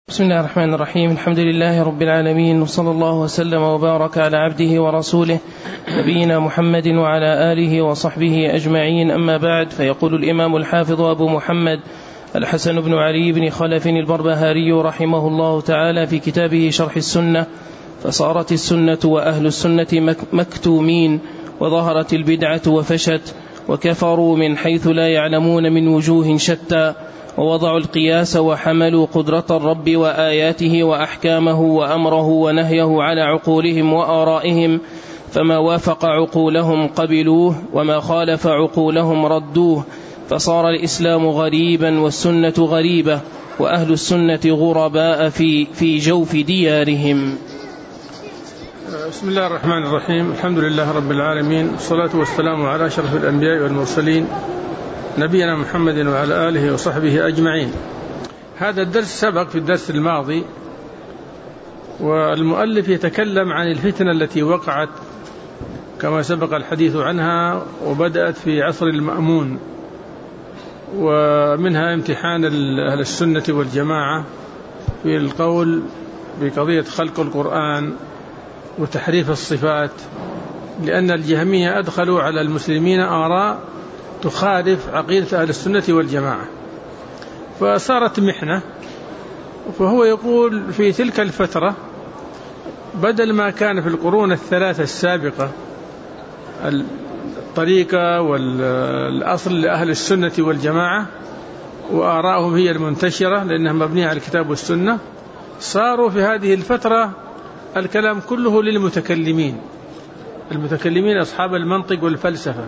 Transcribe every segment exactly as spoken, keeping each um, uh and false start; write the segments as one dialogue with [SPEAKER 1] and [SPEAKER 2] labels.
[SPEAKER 1] بسم الله الرحمن الرحيم. الحمد لله رب العالمين، وصلى الله وسلم وبارك على عبده ورسوله نبينا محمد وعلى آله وصحبه أجمعين. أما بعد، فيقول الإمام الحافظ أبو محمد الحسن بن علي بن خلف البربهاري رحمه الله تعالى في كتابه شرح السنة: فصارت السنة وأهل السنة مكتومين، وظهرت البدعة وفشت، وكفروا من حيث لا يعلمون من وجوه شتى، ووضعوا القياس وحملوا قدرة الرب وآياته وأحكامه وأمره ونهيه على عقولهم وآرائهم، فما وافق عقولهم قبلوه، وما خالف عقولهم ردوه، فصار الإسلام غريبا والسنة غريبة، وأهل السنة غرباء في, في جوف ديارهم.
[SPEAKER 2] بسم الله الرحمن الرحيم. الحمد لله رب العالمين، والصلاة والسلام على أشرف الأنبياء والمرسلين نبينا محمد وعلى آله وصحبه أجمعين. هذا الدرس سبق في الدرس الماضي، والمؤلف يتكلم عن الفتنة التي وقعت كما سبق الحديث عنها، وبدأت في عصر المأمون، ومنها امتحان أهل السنة والجماعة في القول بقضية خلق القرآن وتحريف الصفات، لأن الجهمية أدخلوا على المسلمين آراء تخالف عقيدة أهل السنة والجماعة، فصارت محنة. فهو يقول في تلك الفترة بدل ما كان في القرون الثلاثة السابقة الطريقة والأصل لأهل السنة والجماعة وآراءهم هي المنتشرة لأنها مبنية على الكتاب والسنة، صاروا في هذه الفترة الكلام كله للمتكلمين، المتكلمين أصحاب المنطق والفلسفة.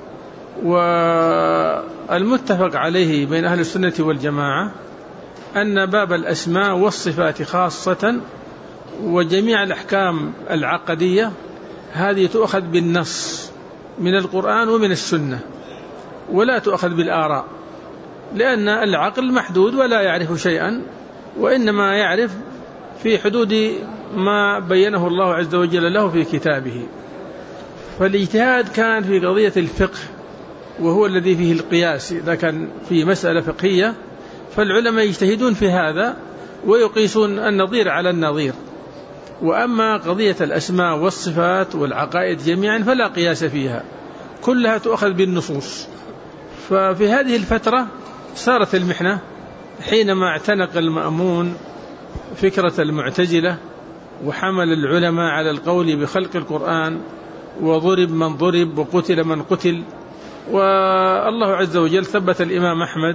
[SPEAKER 2] والمتفق عليه بين أهل السنة والجماعة أن باب الأسماء والصفات خاصة وجميع الأحكام العقدية هذه تؤخذ بالنص من القرآن ومن السنة، ولا تؤخذ بالآراء، لأن العقل محدود ولا يعرف شيئا، وإنما يعرف في حدود ما بينه الله عز وجل له في كتابه. فالاجتهاد كان في قضية الفقه، وهو الذي فيه القياس. إذا كان في مسألة فقهية فالعلماء يجتهدون في هذا ويقيسون النظير على النظير، وأما قضية الأسماء والصفات والعقائد جميعا فلا قياس فيها، كلها تؤخذ بالنصوص. ففي هذه الفترة صارت المحنة حينما اعتنق المأمون فكرة المعتزلة، وحمل العلماء على القول بخلق القرآن، وضرب من ضرب وقتل من قتل، والله عز وجل ثبت الإمام أحمد.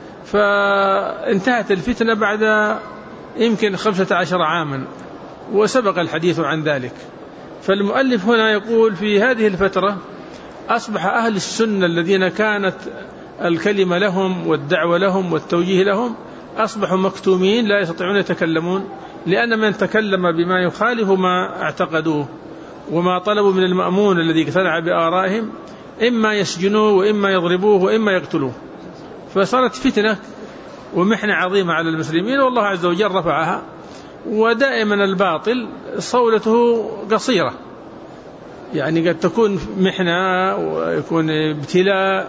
[SPEAKER 2] فانتهت الفتنة بعد يمكن خمسة عشر عاما، وسبق الحديث عن ذلك. فالمؤلف هنا يقول في هذه الفترة أصبح أهل السنة الذين كانت الكلمة لهم والدعوة لهم والتوجيه لهم أصبحوا مكتومين، لا يستطيعون يتكلمون، لأن من تكلم بما يخالف ما اعتقدوه وما طلبوا من المأمون الذي اقتنع بآرائهم إما يسجنوه وإما يضربوه وإما يقتلوه. فصارت فتنة ومحنة عظيمة على المسلمين، والله عز وجل رفعها. ودائما الباطل صولته قصيرة، يعني قد تكون محنة ويكون ابتلاء،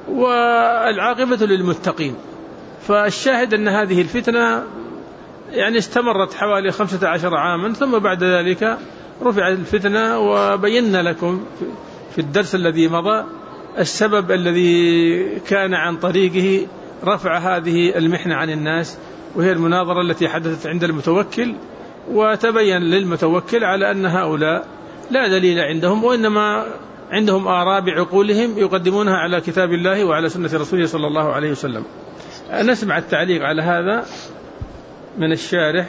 [SPEAKER 2] والعاقبة للمتقين. فالشاهد أن هذه الفتنة يعني استمرت حوالي خمسة عشر عاما، ثم بعد ذلك رفعت الفتنة. وبينا لكم في الدرس الذي مضى السبب الذي كان عن طريقه رفع هذه المحنة عن الناس، وهي المناظرة التي حدثت عند المتوكل. وتبين للمتوكل على أن هؤلاء لا دليل عندهم، وإنما عندهم آراء بعقولهم يقدمونها على كتاب الله وعلى سنة رسوله صلى الله عليه وسلم. نسمع التعليق على هذا من الشارح.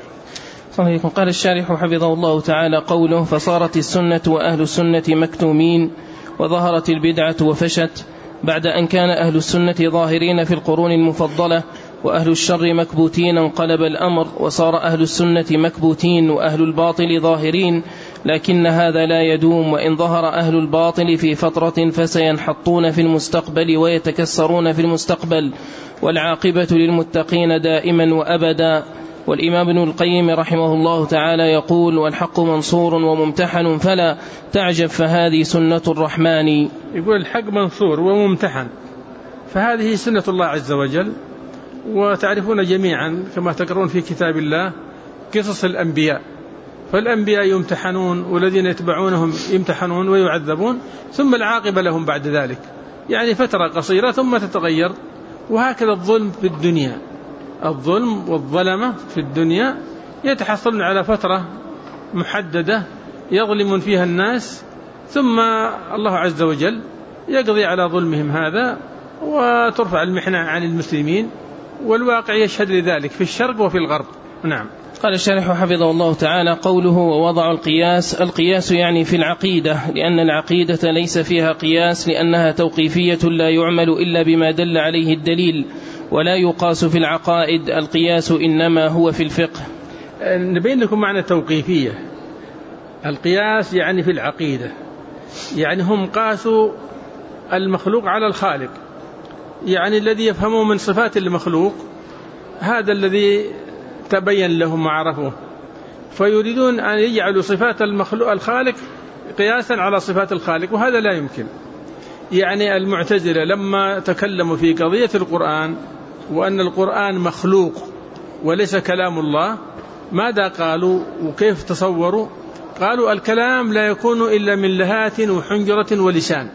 [SPEAKER 1] صحيح. قال الشارح حفظه الله تعالى: قوله: فصارت السنة وأهل السنة مكتومين، وظهرت البدعة وفشت، بعد أن كان أهل السنة ظاهرين في القرون المفضلة وأهل الشر مكبوتين، انقلب الأمر وصار أهل السنة مكبوتين وأهل الباطل ظاهرين، لكن هذا لا يدوم، وإن ظهر أهل الباطل في فترة فسينحطون في المستقبل ويتكسرون في المستقبل، والعاقبة للمتقين دائما وأبدا. والإمام ابن القيم رحمه الله تعالى يقول: والحق منصور وممتحن فلا تعجب فهذه سنة الرحمن.
[SPEAKER 2] يقول الحق منصور وممتحن، فهذه سنة الله عز وجل، وتعرفون جميعا كما تقرون في كتاب الله قصص الأنبياء، فالأنبياء يمتحنون والذين يتبعونهم يمتحنون ويعذبون، ثم العاقبة لهم بعد ذلك، يعني فترة قصيرة ثم تتغير. وهكذا الظلم في الدنيا، الظلم والظلمة في الدنيا يتحصلون على فترة محددة يظلمون فيها الناس، ثم الله عز وجل يقضي على ظلمهم هذا وترفع المحنة عن المسلمين، والواقع يشهد لذلك في الشرق وفي الغرب. نعم.
[SPEAKER 1] قال الشارح حفظه الله تعالى: قوله ووضع القياس، القياس يعني في العقيدة، لأن العقيدة ليس فيها قياس لأنها توقيفية لا يعمل إلا بما دل عليه الدليل، ولا يقاس في العقائد، القياس إنما هو في الفقه.
[SPEAKER 2] نبين لكم معنى توقيفية. القياس يعني في العقيدة، يعني هم قاسوا المخلوق على الخالق، يعني الذي يفهمه من صفات المخلوق هذا الذي تبين لهم وعرفوه، فيريدون أن يجعلوا صفات المخلوق الخالق قياسا على صفات الخالق، وهذا لا يمكن. يعني المعتزلة لما تكلموا في قضية القرآن وأن القرآن مخلوق وليس كلام الله، ماذا قالوا وكيف تصوروا؟ قالوا الكلام لا يكون إلا من لهات وحنجرة ولسان.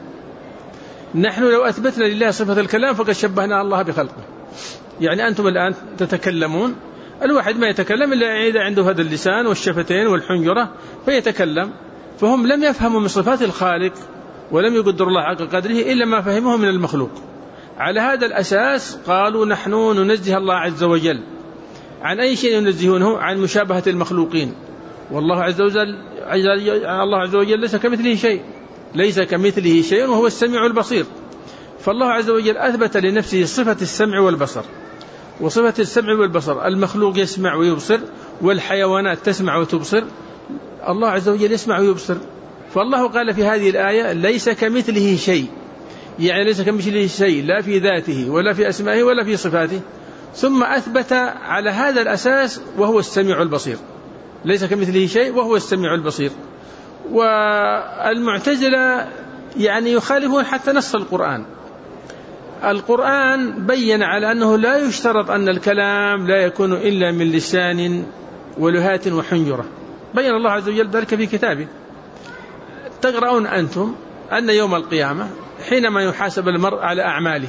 [SPEAKER 2] نحن لو أثبتنا لله صفة الكلام فقد شبهنا الله بخلقه. يعني أنتم الآن تتكلمون، الواحد ما يتكلم إلا إذا عنده هذا اللسان والشفتين والحنجرة فيتكلم، فهم لم يفهموا من صفات الخالق ولم يقدروا الله حق قدره إلا ما فهموه من المخلوق. على هذا الأساس قالوا نحن ننزه الله عز وجل عن أي شيء ينزهونه، عن مشابهة المخلوقين، والله عز وجل الله عز وجل ليس كمثله شيء، ليس كمثله شيء وهو السميع البصير. فالله عز وجل أثبت لنفسه صفة السمع والبصر، وصفة السمع والبصر المخلوق يسمع ويبصر، والحيوانات تسمع وتبصر، الله عز وجل يسمع ويبصر. فالله قال في هذه الآية ليس كمثله شيء، يعني ليس كمثله شيء لا في ذاته ولا في أسمائه ولا في صفاته، ثم أثبت على هذا الأساس وهو السميع البصير، ليس كمثله شيء وهو السميع البصير. والمعتزلة يعني يخالفون حتى نص القرآن. القرآن بين على أنه لا يشترط أن الكلام لا يكون إلا من لسان ولهات وحنجرة، بين الله عز وجل ذلك في كتابه. تقرؤون أنتم أن يوم القيامة حينما يحاسب المرء على أعماله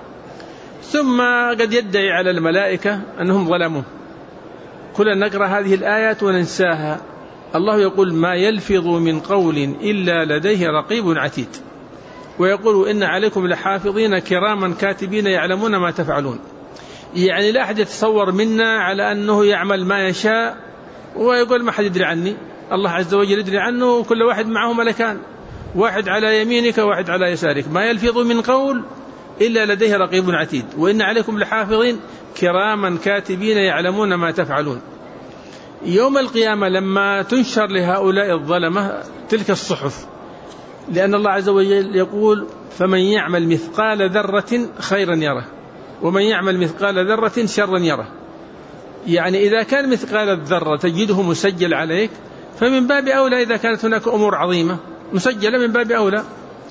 [SPEAKER 2] ثم قد يدعي على الملائكة أنهم ظلموا، كلنا نقرأ هذه الآيات وننساها. الله يقول ما يلفظ من قول إلا لديه رقيب عتيد، ويقول إن عليكم لحافظين كراما كاتبين يعلمون ما تفعلون. يعني لا أحد يتصور منا على أنه يعمل ما يشاء ويقول ما حد يدري عني، الله عز وجل يدري عنه، وكل واحد معه ملكان، واحد على يمينك وواحد على يسارك. ما يلفظ من قول إلا لديه رقيب عتيد، وإن عليكم لحافظين كراما كاتبين يعلمون ما تفعلون. يوم القيامة لما تنشر لهؤلاء الظلمة تلك الصحف، لأن الله عز وجل يقول فمن يعمل مثقال ذرة خيرا يره ومن يعمل مثقال ذرة شرا يره. يعني إذا كان مثقال الذرة تجده مسجل عليك، فمن باب أولى إذا كانت هناك أمور عظيمة مسجلة من باب أولى.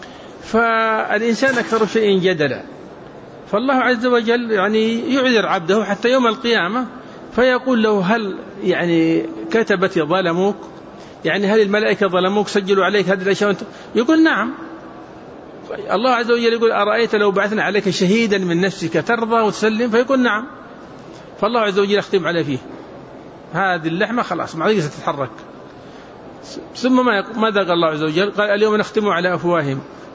[SPEAKER 2] فالإنسان أكثر شيء جدلا، فالله عز وجل يعني يعذر عبده حتى يوم القيامة فيقول له هل يعني كتبت ظلموك، يعني هل الملائكة ظلموك سجلوا عليك هذه الأشياء؟ يقول نعم. الله عز وجل يقول أرأيت لو بعثنا عليك شهيدا من نفسك ترضى وتسلم؟ فيقول نعم. فالله عز وجل يختم عليه فيه هذه اللحمة خلاص ما تقدر تتحرك. ثم ماذا قال الله عز وجل؟ قال اليوم نختم على أفواههم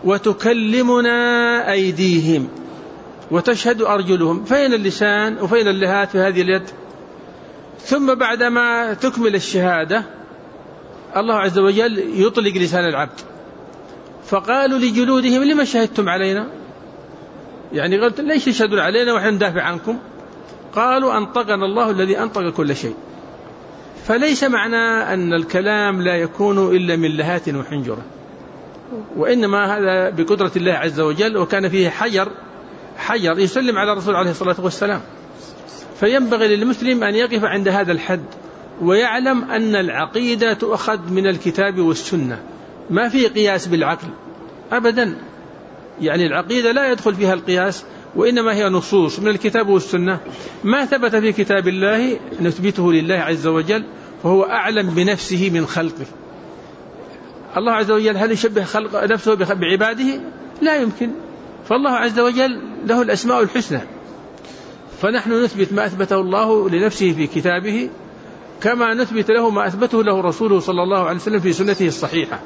[SPEAKER 2] وتكلمنا أيديهم وتشهد أرجلهم. فين اللسان وفين اللهات في هذه اليد؟ ثم بعدما تكمل الشهادة الله عز وجل يطلق لسان العبد، فقالوا لجلودهم لما شهدتم علينا؟ يعني قلت ليش تشهدون علينا ونحن ندافع عنكم؟ قالوا أنطقنا الله الذي أنطق كل شيء. فليس معنى أن الكلام لا يكون إلا من لهات وحنجرة، وإنما هذا بقدرة الله عز وجل. وكان فيه حجر حجر يسلم على الرسول عليه الصلاة والسلام، فينبغي للمسلم أن يقف عند هذا الحد ويعلم أن العقيدة تؤخذ من الكتاب والسنة، ما في قياس بالعقل أبدا. يعني العقيدة لا يدخل فيها القياس، وإنما هي نصوص من الكتاب والسنة. ما ثبت في كتاب الله نثبته لله عز وجل، فهو أعلم بنفسه من خلقه. الله عز وجل هل يشبه خلق نفسه بعباده؟ لا يمكن. فالله عز وجل له الأسماء الحسنى، فنحن نثبت ما أثبته الله لنفسه في كتابه، كما نثبت له ما أثبته له رسوله صلى الله عليه وسلم في سنته الصحيحة.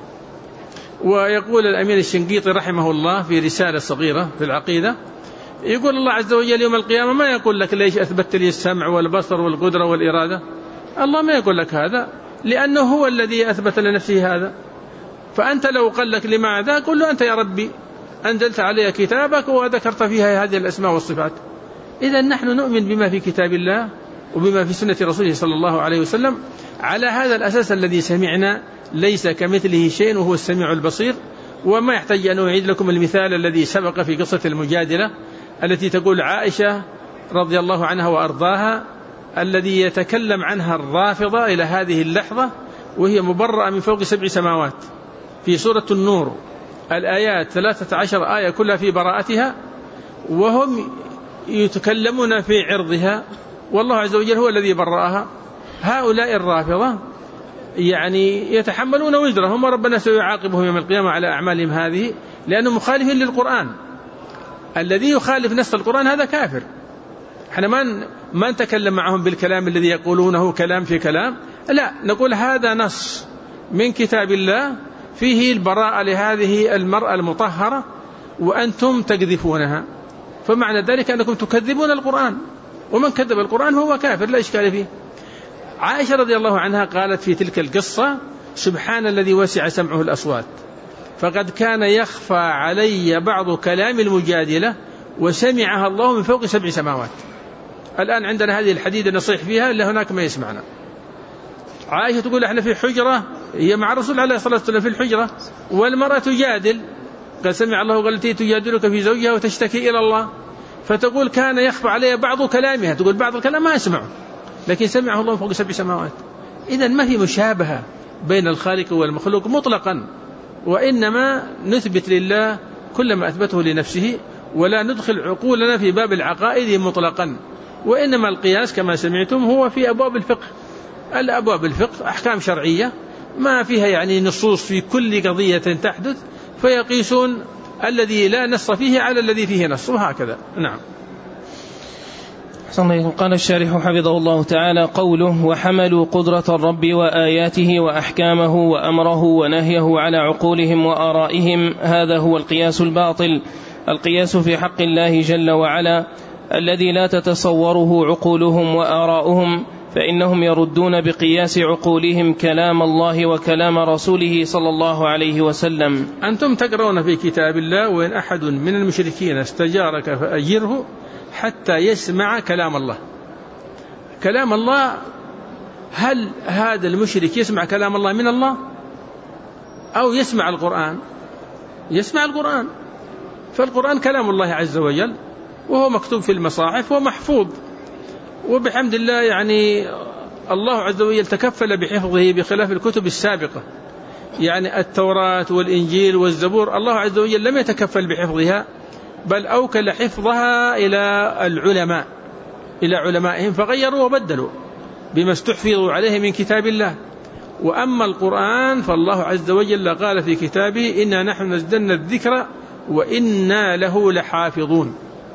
[SPEAKER 2] ويقول الأمير الشنقيطي رحمه الله في رسالة صغيرة في العقيدة، يقول الله عز وجل يوم القيامة ما يقول لك ليش أثبت لي السمع والبصر والقدرة والإرادة. الله ما يقول لك هذا، لأنه هو الذي أثبت لنفسه هذا. فأنت لو قال لك لماذا، قل له أنت يا ربي أنزلت علي كتابك وذكرت فيها هذه الأسماء والصفات. إذا نحن نؤمن بما في كتاب الله وبما في سنة رسوله صلى الله عليه وسلم على هذا الأساس الذي سمعنا، ليس كمثله شيء وهو السميع البصير. وما يحتاج أن أعيد لكم المثال الذي سبق في قصة المجادلة التي تقول عائشة رضي الله عنها وأرضاها، الذي يتكلم عنها الرافضة إلى هذه اللحظة وهي مبرأة من فوق سبع سماوات. في سورة النور الآيات ثلاثة عشر آية كلها في براءتها، وهم يتكلمون في عرضها، والله عز وجل هو الذي برأها. هؤلاء الرافضة يعني يتحملون وزرهم، وربنا سيعاقبهم يوم القيامة على أعمالهم هذه، لأنهم مخالفين للقرآن. الذي يخالف نص القرآن هذا كافر. احنا ما ما نتكلم معهم بالكلام الذي يقولونه كلام في كلام، لا، نقول هذا نص من كتاب الله فيه البراءة لهذه المرأة المطهرة وأنتم تقذفونها، فمعنى ذلك أنكم تكذبون القرآن، ومن كذب القرآن هو كافر لا إشكال فيه. عائشة رضي الله عنها قالت في تلك القصة: سبحان الذي وسع سمعه الأصوات، فقد كان يخفى علي بعض كلام المجادلة وسمعها الله من فوق سبع سماوات. الآن عندنا هذه الحديدة نصيح فيها إلا هناك ما يسمعنا. عائشة تقول احنا في حجرة، هي مع الرسول عليه الصلاة والسلام في الحجرة، والمرأة تجادل، قد سمع الله قالت تجادلك في زوجها وتشتكي إلى الله، فتقول كان يخفى علي بعض كلامها، تقول بعض الكلام ما أسمعه لكن سمعه الله فوق سبع سماوات. إذن ما في مشابهة بين الخالق والمخلوق مطلقا، وإنما نثبت لله كل ما أثبته لنفسه، ولا ندخل عقولنا في باب العقائد مطلقا. وإنما القياس كما سمعتم هو في أبواب الفقه. الأبواب الفقه أحكام شرعية ما فيها يعني نصوص في كل قضية تحدث، فيقيسون الذي لا نص فيه على الذي فيه نص، وهكذا. نعم.
[SPEAKER 1] قال الشارح حفظه الله تعالى: قوله: وحملوا قدرة الرب وآياته وأحكامه وأمره ونهيه على عقولهم وآرائهم، هذا هو القياس الباطل، القياس في حق الله جل وعلا الذي لا تتصوره عقولهم وآراؤهم، فإنهم يردون بقياس عقولهم كلام الله وكلام رسوله صلى الله عليه وسلم.
[SPEAKER 2] أنتم تقرؤون في كتاب الله: وإن أحد من المشركين استجارك فأجره حتى يسمع كلام الله. كلام الله، هل هذا المشرك يسمع كلام الله من الله أو يسمع القرآن؟ يسمع القرآن، فالقرآن كلام الله عز وجل، وهو مكتوب في المصاحف ومحفوظ، وبحمد الله يعني الله عز وجل تكفل بحفظه بخلاف الكتب السابقة، يعني التوراة والإنجيل والزبور الله عز وجل لم يتكفل بحفظها، بل أوكل حفظها إلى العلماء إلى علمائهم فغيروا وبدلوا بما استحفظوا عليه من كتاب الله. وأما القرآن فالله عز وجل قال في كتابه: إنا نحن نزلنا الذكر وإنا له لحافظون.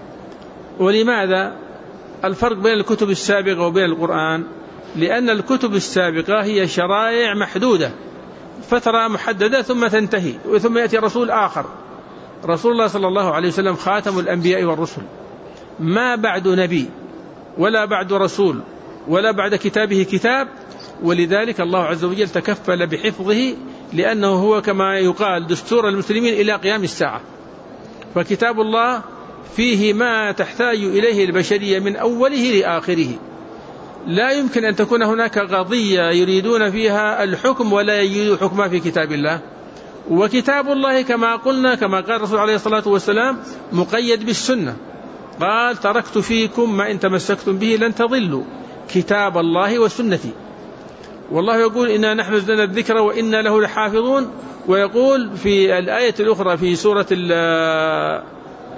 [SPEAKER 2] ولماذا الفرق بين الكتب السابقة وبين القرآن؟ لأن الكتب السابقة هي شرائع محدودة فترة محددة ثم تنتهي، وثم يأتي رسول آخر. رسول الله صلى الله عليه وسلم خاتم الأنبياء والرسل، ما بعد نبي ولا بعد رسول ولا بعد كتابه كتاب، ولذلك الله عز وجل تكفل بحفظه، لأنه هو كما يقال دستور المسلمين إلى قيام الساعة. فكتاب الله فيه ما تحتاج إليه البشرية من أوله لآخره، لا يمكن أن تكون هناك قضية يريدون فيها الحكم ولا يجدوا حكما في كتاب الله. وكتاب الله كما قلنا كما قال الرسول عليه الصلاة والسلام مقيد بالسنة، قال: تركت فيكم ما إن تمسكتم به لن تضلوا، كتاب الله وسنتي. والله يقول: إنا نحن نزلنا الذكر وإنا له لحافظون. ويقول في الآية الأخرى في سورة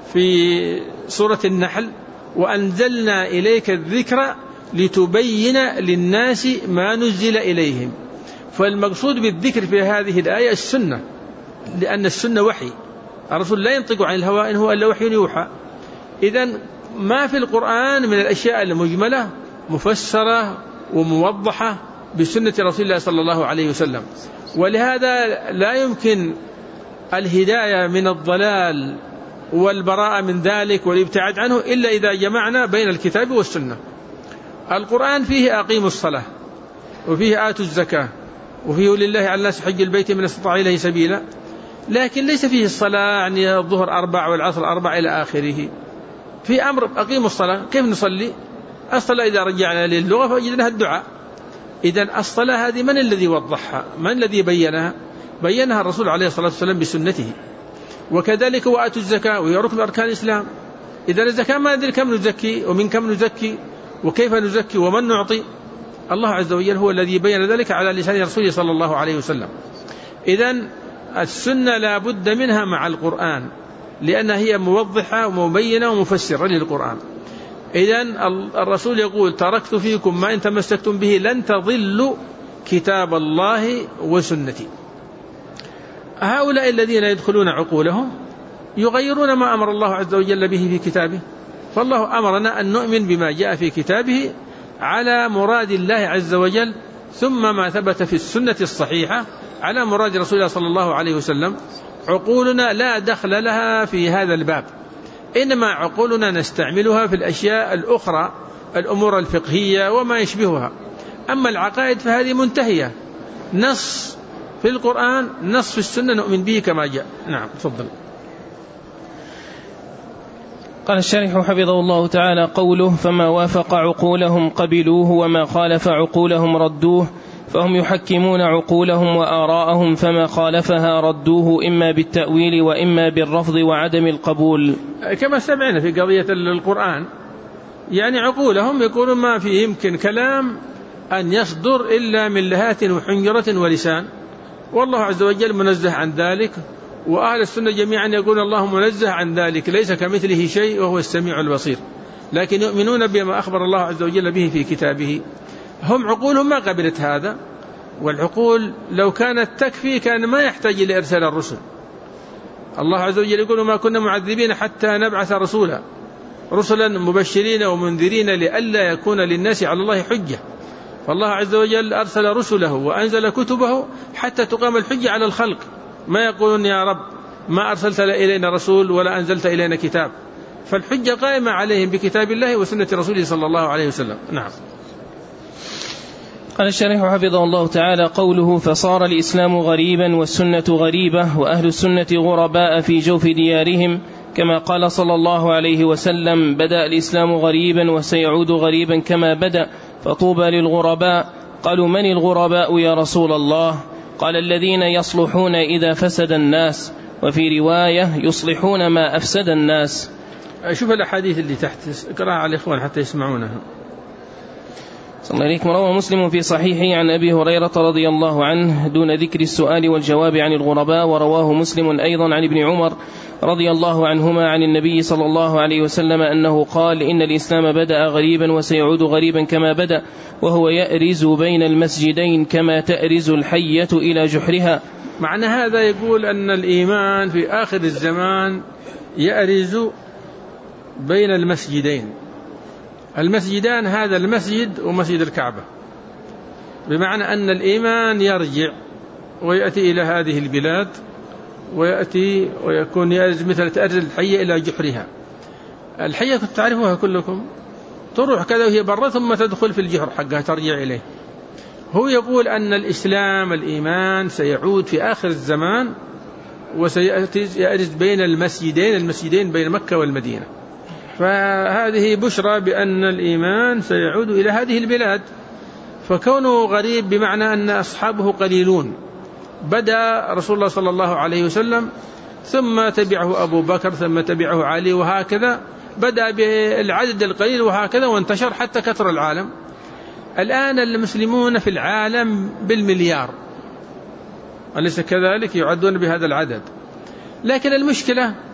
[SPEAKER 2] في سورة النحل: وأنزلنا إليك الذكر لتبين للناس ما نزل إليهم. فالمقصود بالذكر في هذه الآية السنة، لأن السنة وحي، الرسول لا ينطق عن الهوى إن هو إلا وحي يوحى. إذن ما في القرآن من الأشياء المجملة مفسرة وموضحة بسنة رسول الله صلى الله عليه وسلم. ولهذا لا يمكن الهداية من الضلال والبراءة من ذلك والابتعاد عنه إلا إذا جمعنا بين الكتاب والسنة. القرآن فيه أقيموا الصلاة، وفيه آتوا الزكاة، وفيه لله على الناس حج البيت من استطاع إليه سبيلا، لكن ليس فيه الصلاة يعني الظهر أربع والعصر أربع إلى آخره. في أمر أقيموا الصلاة، كيف نصلي؟ الصلاة إذا رجعنا للغة فوجدناها الدعاء. إذن الصلاة هذه من الذي وضحها؟ من الذي بينها؟ بينها الرسول عليه الصلاة والسلام بسنته. وكذلك وآتوا الزكاة، وهي ركن أركان الإسلام. إذا الزكاة ما ندري كم نزكي ومن كم نزكي وكيف نزكي ومن نعطي، الله عز وجل هو الذي بين ذلك على لسان رسوله صلى الله عليه وسلم. إذن السنة لا بد منها مع القرآن، لأنها هي موضحة ومبينة ومفسرة للقرآن. إذن الرسول يقول: تركت فيكم ما إن تمسكتم به لن تضلوا كتاب الله وسنتي. هؤلاء الذين يدخلون عقولهم يغيرون ما أمر الله عز وجل به في كتابه. فالله أمرنا أن نؤمن بما جاء في كتابه على مراد الله عز وجل، ثم ما ثبت في السنة الصحيحة على مراد رسول الله صلى الله عليه وسلم. عقولنا لا دخل لها في هذا الباب، إنما عقولنا نستعملها في الأشياء الأخرى، الأمور الفقهية وما يشبهها. أما العقائد فهذه منتهية، نص في القرآن نص في السنة نؤمن به كما جاء. نعم تفضل.
[SPEAKER 1] قال الشارح حفظه الله تعالى: قوله: فما وافق عقولهم قبلوه وما خالف عقولهم ردوه، فهم يحكمون عقولهم وآراءهم، فما خالفها ردوه إما بالتأويل وإما بالرفض وعدم القبول.
[SPEAKER 2] كما سمعنا في قضية القرآن، يعني عقولهم يقولون ما فيه يمكن كلام أن يصدر إلا من لهات وحنجرة ولسان، والله عز وجل منزه عن ذلك. وأهل السنة جميعا يقول الله منزه عن ذلك، ليس كمثله شيء وهو السميع البصير، لكن يؤمنون بما أخبر الله عز وجل به في كتابه. هم عقولهم ما قبلت هذا، والعقول لو كانت تكفي كان ما يحتاج إلى إرسال الرسل. الله عز وجل يقول: ما كنا معذبين حتى نبعث رسولا رسلا مبشرين ومنذرين لئلا يكون للناس على الله حجة. فالله عز وجل أرسل رسله وأنزل كتبه حتى تقام الحجة على الخلق. ما يقولون: يا رب ما أرسلت إلينا رسول ولا أنزلت إلينا كتاب. فالحجة قائمة عليهم بكتاب الله وسنة رسوله صلى الله عليه وسلم. نعم.
[SPEAKER 1] قال الشارح حفظه الله تعالى: قوله: فصار الإسلام غريبا والسنة غريبة وأهل السنة غرباء في جوف ديارهم، كما قال صلى الله عليه وسلم: بدأ الإسلام غريبا وسيعود غريبا كما بدأ، فطوبى للغرباء. قالوا: من الغرباء يا رسول الله؟ قال: الذين يصلحون إذا فسد الناس، وفي رواية: يصلحون ما أفسد الناس.
[SPEAKER 2] شوف الأحاديث اللي تحت، اقرأها على الإخوان حتى يسمعونها.
[SPEAKER 1] صلى الله عليه وسلم. روى مسلم في صحيحه عن أبي هريرة رضي الله عنه دون ذكر السؤال والجواب عن الغرباء، ورواه مسلم أيضا عن ابن عمر رضي الله عنهما عن النبي صلى الله عليه وسلم أنه قال: إن الإسلام بدأ غريبا وسيعود غريبا كما بدأ، وهو يأرز بين المسجدين كما تأرز الحية إلى جحرها.
[SPEAKER 2] معنى هذا يقول أن الإيمان في آخر الزمان يأرز بين المسجدين. المسجدان هذا المسجد ومسجد الكعبة، بمعنى أن الإيمان يرجع ويأتي إلى هذه البلاد، ويأتي ويكون يأرز مثل تأرز الحية إلى جحرها. الحية كنت تعرفوها كلكم، تروح كذا وهي برا ثم تدخل في الجحر حقها ترجع إليه. هو يقول أن الإسلام الإيمان سيعود في آخر الزمان وسيأتي يأرز بين المسجدين المسجدين بين مكة والمدينة. فهذه بشرى بأن الإيمان سيعود إلى هذه البلاد. فكونه غريب بمعنى أن أصحابه قليلون. بدأ رسول الله صلى الله عليه وسلم، ثم تبعه أبو بكر، ثم تبعه علي، وهكذا بدأ بالعدد القليل وهكذا وانتشر حتى كثر العالم. الآن المسلمون في العالم بالمليار، أليس كذلك؟ يعدون بهذا العدد. لكن المشكلة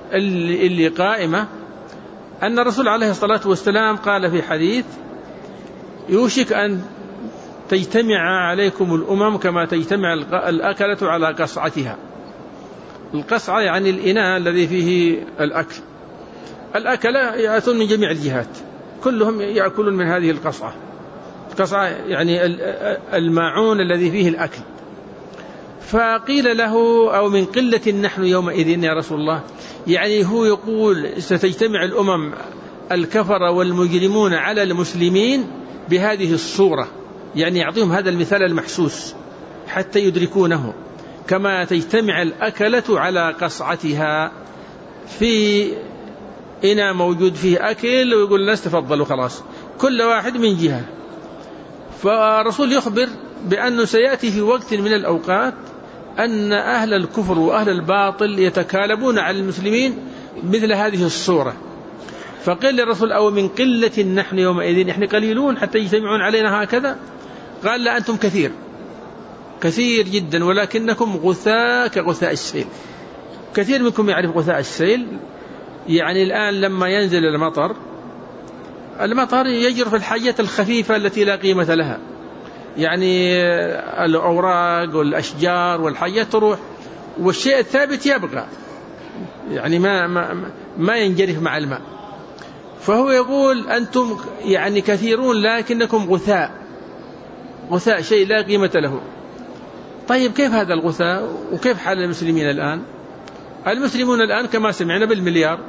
[SPEAKER 2] اللي قائمة أن الرسول عليه الصلاة والسلام قال في حديث: يوشك أن تجتمع عليكم الأمم كما تجتمع الأكلة على قصعتها. القصعة يعني الإناء الذي فيه الأكل. الأكلة يأتون من جميع الجهات، كلهم يأكلون من هذه القصعة. القصعة يعني الماعون الذي فيه الأكل. فقيل له: أو من قلة نحن يومئذ يا رسول الله؟ يعني هو يقول ستجتمع الأمم الكفرة والمجرمون على المسلمين بهذه الصورة، يعني يعطيهم هذا المثال المحسوس حتى يدركونه، كما تجتمع الأكلة على قصعتها، في إناء موجود فيه أكل ويقول الناس تفضلوا خلاص، كل واحد من جهة. فالرسول يخبر بأنه سيأتي في وقت من الأوقات أن أهل الكفر وأهل الباطل يتكالبون على المسلمين مثل هذه الصورة. فقال للرسول: أو من قلة نحن يومئذ؟ نحن قليلون حتى يجتمعون علينا هكذا؟ قال: لا، أنتم كثير كثير جدا، ولكنكم غثاء كغثاء السيل. كثير منكم يعرف غثاء السيل، يعني الآن لما ينزل المطر المطر يجرف الحاجات الخفيفة التي لا قيمة لها، يعني الأوراق والأشجار والحاجات تروح، والشيء الثابت يبقى، يعني ما, ما, ما ينجرف مع الماء. فهو يقول: أنتم يعني كثيرون لكنكم غثاء، غثاء شيء لا قيمة له. طيب كيف هذا الغثاء؟ وكيف حال المسلمين الآن؟ المسلمون الآن كما سمعنا بالمليار،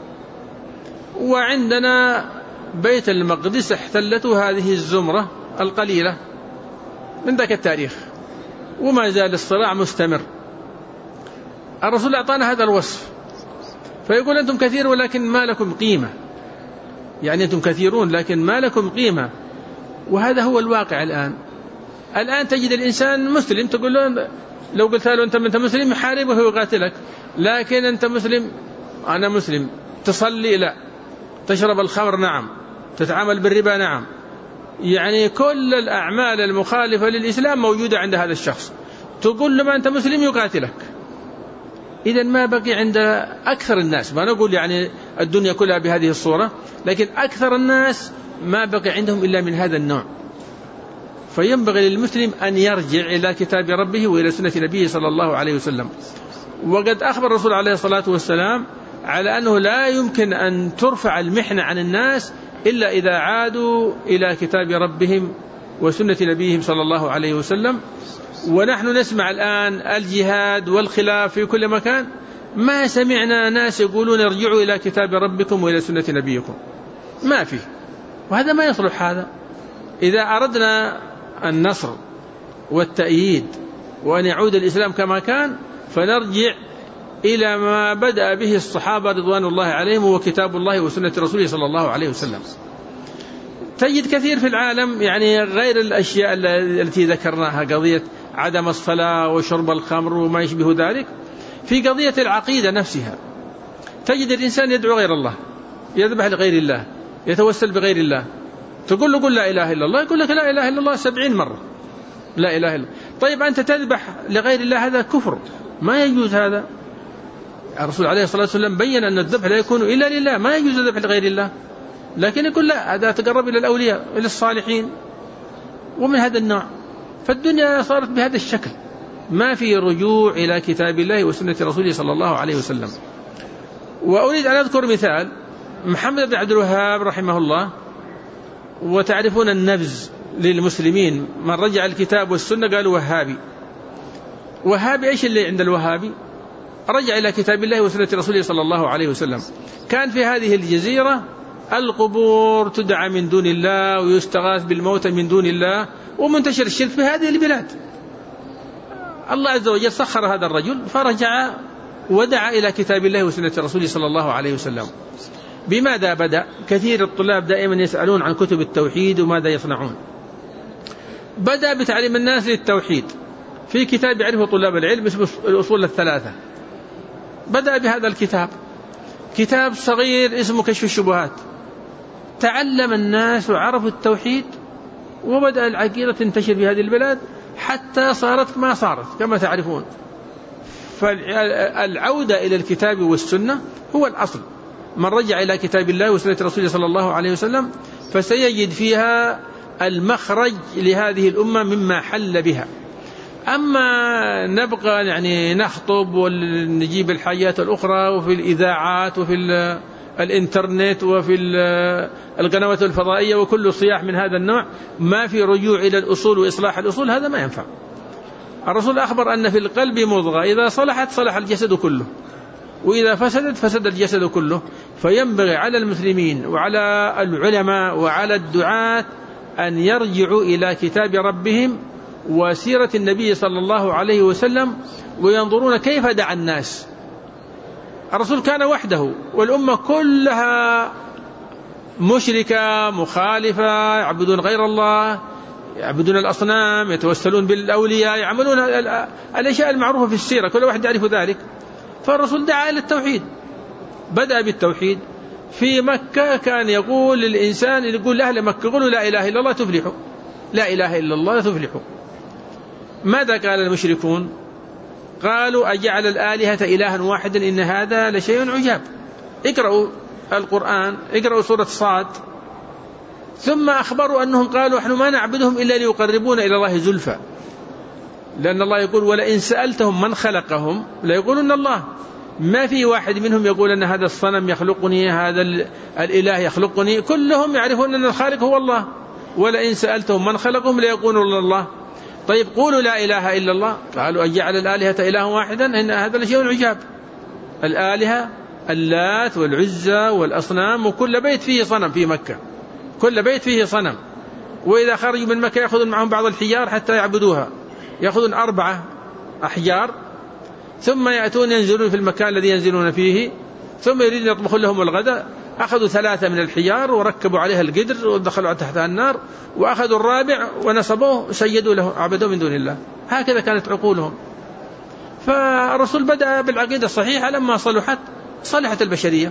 [SPEAKER 2] وعندنا بيت المقدس احتلته هذه الزمرة القليلة من ذاك التاريخ، وما زال الصراع مستمر. الرسول أعطانا هذا الوصف، فيقول: أنتم كثير ولكن ما لكم قيمة، يعني أنتم كثيرون لكن ما لكم قيمة. وهذا هو الواقع الآن. الآن تجد الإنسان مسلم تقول له، لو قلت له: أنت أنت مسلم، يحاربه ويقاتلك. لكن أنت مسلم، أنا مسلم، تصلي لا، تشرب الخمر نعم، تتعامل بالربا نعم، يعني كل الأعمال المخالفة للإسلام موجودة عند هذا الشخص. تقول له: ما أنت مسلم، يقاتلك. إذن ما بقي عند أكثر الناس، ما نقول يعني الدنيا كلها بهذه الصورة، لكن أكثر الناس ما بقي عندهم إلا من هذا النوع. فينبغي للمسلم أن يرجع إلى كتاب ربه وإلى سنة نبيه صلى الله عليه وسلم. وقد أخبر الرسول عليه الصلاة والسلام على أنه لا يمكن أن ترفع المحنة عن الناس إلا إذا عادوا إلى كتاب ربهم وسنة نبيهم صلى الله عليه وسلم. ونحن نسمع الآن الجهاد والخلاف في كل مكان، ما سمعنا ناس يقولون ارجعوا إلى كتاب ربكم وإلى سنة نبيكم، ما فيه. وهذا ما يصلح. هذا إذا أردنا النصر والتأييد وأن يعود الإسلام كما كان، فنرجع إلى ما بدأ به الصحابة رضوان الله عليهم، وكتاب الله وسنة رسوله صلى الله عليه وسلم. تجد كثير في العالم يعني غير الأشياء التي ذكرناها، قضية عدم الصلاة وشرب الخمر وما يشبه ذلك، في قضية العقيدة نفسها تجد الإنسان يدعو غير الله، يذبح لغير الله، يتوسل بغير الله. تقول له: قل لا إله إلا الله، يقول لك: لا إله إلا الله سبعين مرة، لا إله إلا. طيب أنت تذبح لغير الله، هذا كفر، ما يجوز هذا. الرسول عليه الصلاة والسلام بيّن أن الذبح لا يكون إلا لله، ما يجوز الذبح لغير الله. لكن يقول: لا، هذا تقرب إلى الأولياء، إلى الصالحين، ومن هذا النوع. فالدنيا صارت بهذا الشكل، ما في رجوع إلى كتاب الله وسنة رسوله صلى الله عليه وسلم. وأريد أن أذكر مثال محمد بن عبد الوهاب رحمه الله. وتعرفون النبذ للمسلمين، من رجع الكتاب والسنة قالوا وهابي. وهابي إيش اللي عند الوهابي؟ رجع إلى كتاب الله وسنة رسوله صلى الله عليه وسلم. كان في هذه الجزيرة القبور تدعى من دون الله، ويستغاث بالموتى من دون الله، ومنتشر الشرك في هذه البلاد. الله عز وجل سخر هذا الرجل، فرجع ودعا إلى كتاب الله وسنة رسوله صلى الله عليه وسلم. بماذا بدأ؟ كثير الطلاب دائما يسألون عن كتب التوحيد وماذا يصنعون. بدأ بتعليم الناس للتوحيد في كتاب يعرفه طلاب العلم اسمه الأصول الثلاثة. بدأ بهذا الكتاب، كتاب صغير اسمه كشف الشبهات. تعلم الناس وعرفوا التوحيد، وبدأ العقيدة تنتشر في هذه البلاد حتى صارت ما صارت كما تعرفون. فالعودة إلى الكتاب والسنة هو الأصل. من رجع إلى كتاب الله وسنة رسوله صلى الله عليه وسلم فسيجد فيها المخرج لهذه الأمة مما حل بها. أما نبقى يعني نخطب ونجيب الحاجات الأخرى وفي الإذاعات وفي الإنترنت وفي القنوات الفضائية وكل صياح من هذا النوع، ما في رجوع إلى الأصول وإصلاح الأصول، هذا ما ينفع. الرسول أخبر أن في القلب مضغة إذا صلحت صلح الجسد كله، وإذا فسدت فسد الجسد كله. فينبغي على المسلمين وعلى العلماء وعلى الدعاة أن يرجعوا إلى كتاب ربهم وسيرة النبي صلى الله عليه وسلم وينظرون كيف دعا الناس. الرسول كان وحده والأمة كلها مشركة مخالفة، يعبدون غير الله، يعبدون الأصنام، يتوسلون بالأولياء، يعملون الأشياء المعروفة في السيرة، كل واحد يعرف ذلك. فالرسول دعا إلى التوحيد، بدأ بالتوحيد. في مكة كان يقول للإنسان، يقول لأهل مكة قولوا لا إله إلا الله تفلحوا، لا إله إلا الله تفلحوا. ماذا قال المشركون؟ قالوا أجعل الآلهة إلها واحدا إن هذا لشيء عجاب. اقرأوا القرآن، اقرأوا سورة صاد. ثم أخبروا أنهم قالوا نحن ما نعبدهم إلا ليقربون إلى الله زلفى، لأن الله يقول ولئن سألتهم من خلقهم ليقولون الله. ما في واحد منهم يقول أن هذا الصنم يخلقني، هذا الإله يخلقني، كلهم يعرفون أن الخالق هو الله. ولئن سألتهم من خلقهم ليقولون الله. طيب قولوا لا إله إلا الله. قالوا أجعل الآلهة إله واحدا إن هذا لشيء عجاب. الآلهة اللات والعزى والأصنام، وكل بيت فيه صنم في مكة، كل بيت فيه صنم. وإذا خرجوا من مكة يأخذون معهم بعض الحجار حتى يعبدوها، يأخذون أربعة أحجار ثم يأتون ينزلون في المكان الذي ينزلون فيه، ثم يريدون يطبخون لهم الغداء. أخذوا ثلاثة من الحجار وركبوا عليها القدر ودخلوا تحتها النار، وأخذوا الرابع ونصبوه وسيدوا له، عبدوا من دون الله. هكذا كانت عقولهم. فالرسول بدأ بالعقيدة الصحيحة، لما صلحت صلحت البشرية.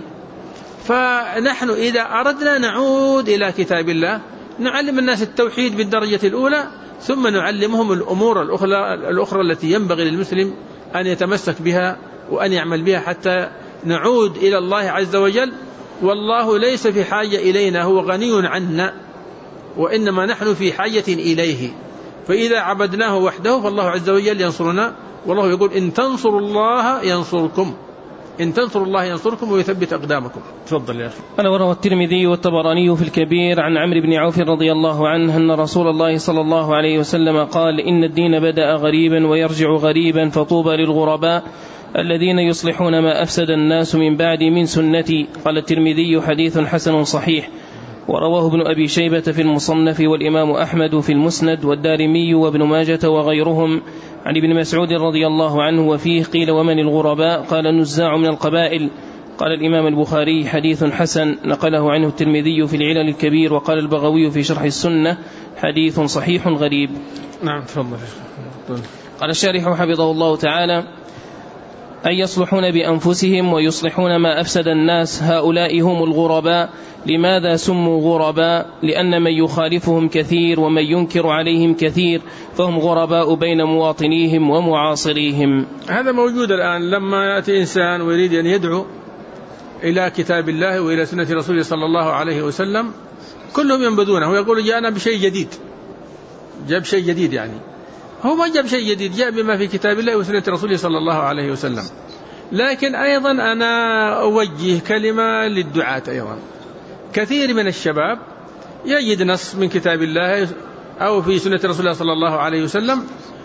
[SPEAKER 2] فنحن إذا أردنا نعود إلى كتاب الله نعلم الناس التوحيد بالدرجة الأولى، ثم نعلمهم الأمور الأخرى, الأخرى التي ينبغي للمسلم أن يتمسك بها وأن يعمل بها حتى نعود إلى الله عز وجل. والله ليس في حاجة إلينا، هو غني عنا، وإنما نحن في حاجة إليه. فإذا عبدناه وحده فالله عز وجل ينصرنا. والله يقول إن تنصروا الله ينصركم، إن تنصروا الله ينصركم ويثبت أقدامكم. تفضل يا أخي.
[SPEAKER 1] قال وروى الترمذي والطبراني في الكبير عن عمرو بن عوف رضي الله عنه أن رسول الله صلى الله عليه وسلم قال إن الدين بدأ غريبا ويرجع غريبا، فطوبى للغرباء الذين يصلحون ما أفسد الناس من بعد من سنتي. قال الترمذي حديث حسن صحيح. ورواه ابن أبي شيبة في المصنف والإمام أحمد في المسند والدارمي وابن ماجة وغيرهم عن ابن مسعود رضي الله عنه. وفيه قيل ومن الغرباء؟ قال النزاع من القبائل. قال الإمام البخاري حديث حسن، نقله عنه الترمذي في العلل الكبير. وقال البغوي في شرح السنة حديث صحيح غريب.
[SPEAKER 2] نعم تفضل.
[SPEAKER 1] قال الشارح حفظه الله تعالى أن يصلحون بأنفسهم ويصلحون ما أفسد الناس، هؤلاء هم الغرباء. لماذا سموا غرباء؟ لأن من يخالفهم كثير ومن ينكر عليهم كثير، فهم غرباء بين مواطنيهم ومعاصريهم.
[SPEAKER 2] هذا موجود الآن، لما يأتي إنسان ويريد أن يدعو إلى كتاب الله وإلى سنة رسوله صلى الله عليه وسلم كلهم ينبذونه ويقول جاءنا بشيء جديد، جاب شيء جديد. يعني هو ما جاب شيء جديد، جاء بما في كتاب الله وسنة رسوله صلى الله عليه وسلم. لكن أيضا أنا أوجه كلمة للدعاة أيضا. كثير من الشباب يجد نص من كتاب الله أو في سنة رسول الله صلى الله عليه وسلم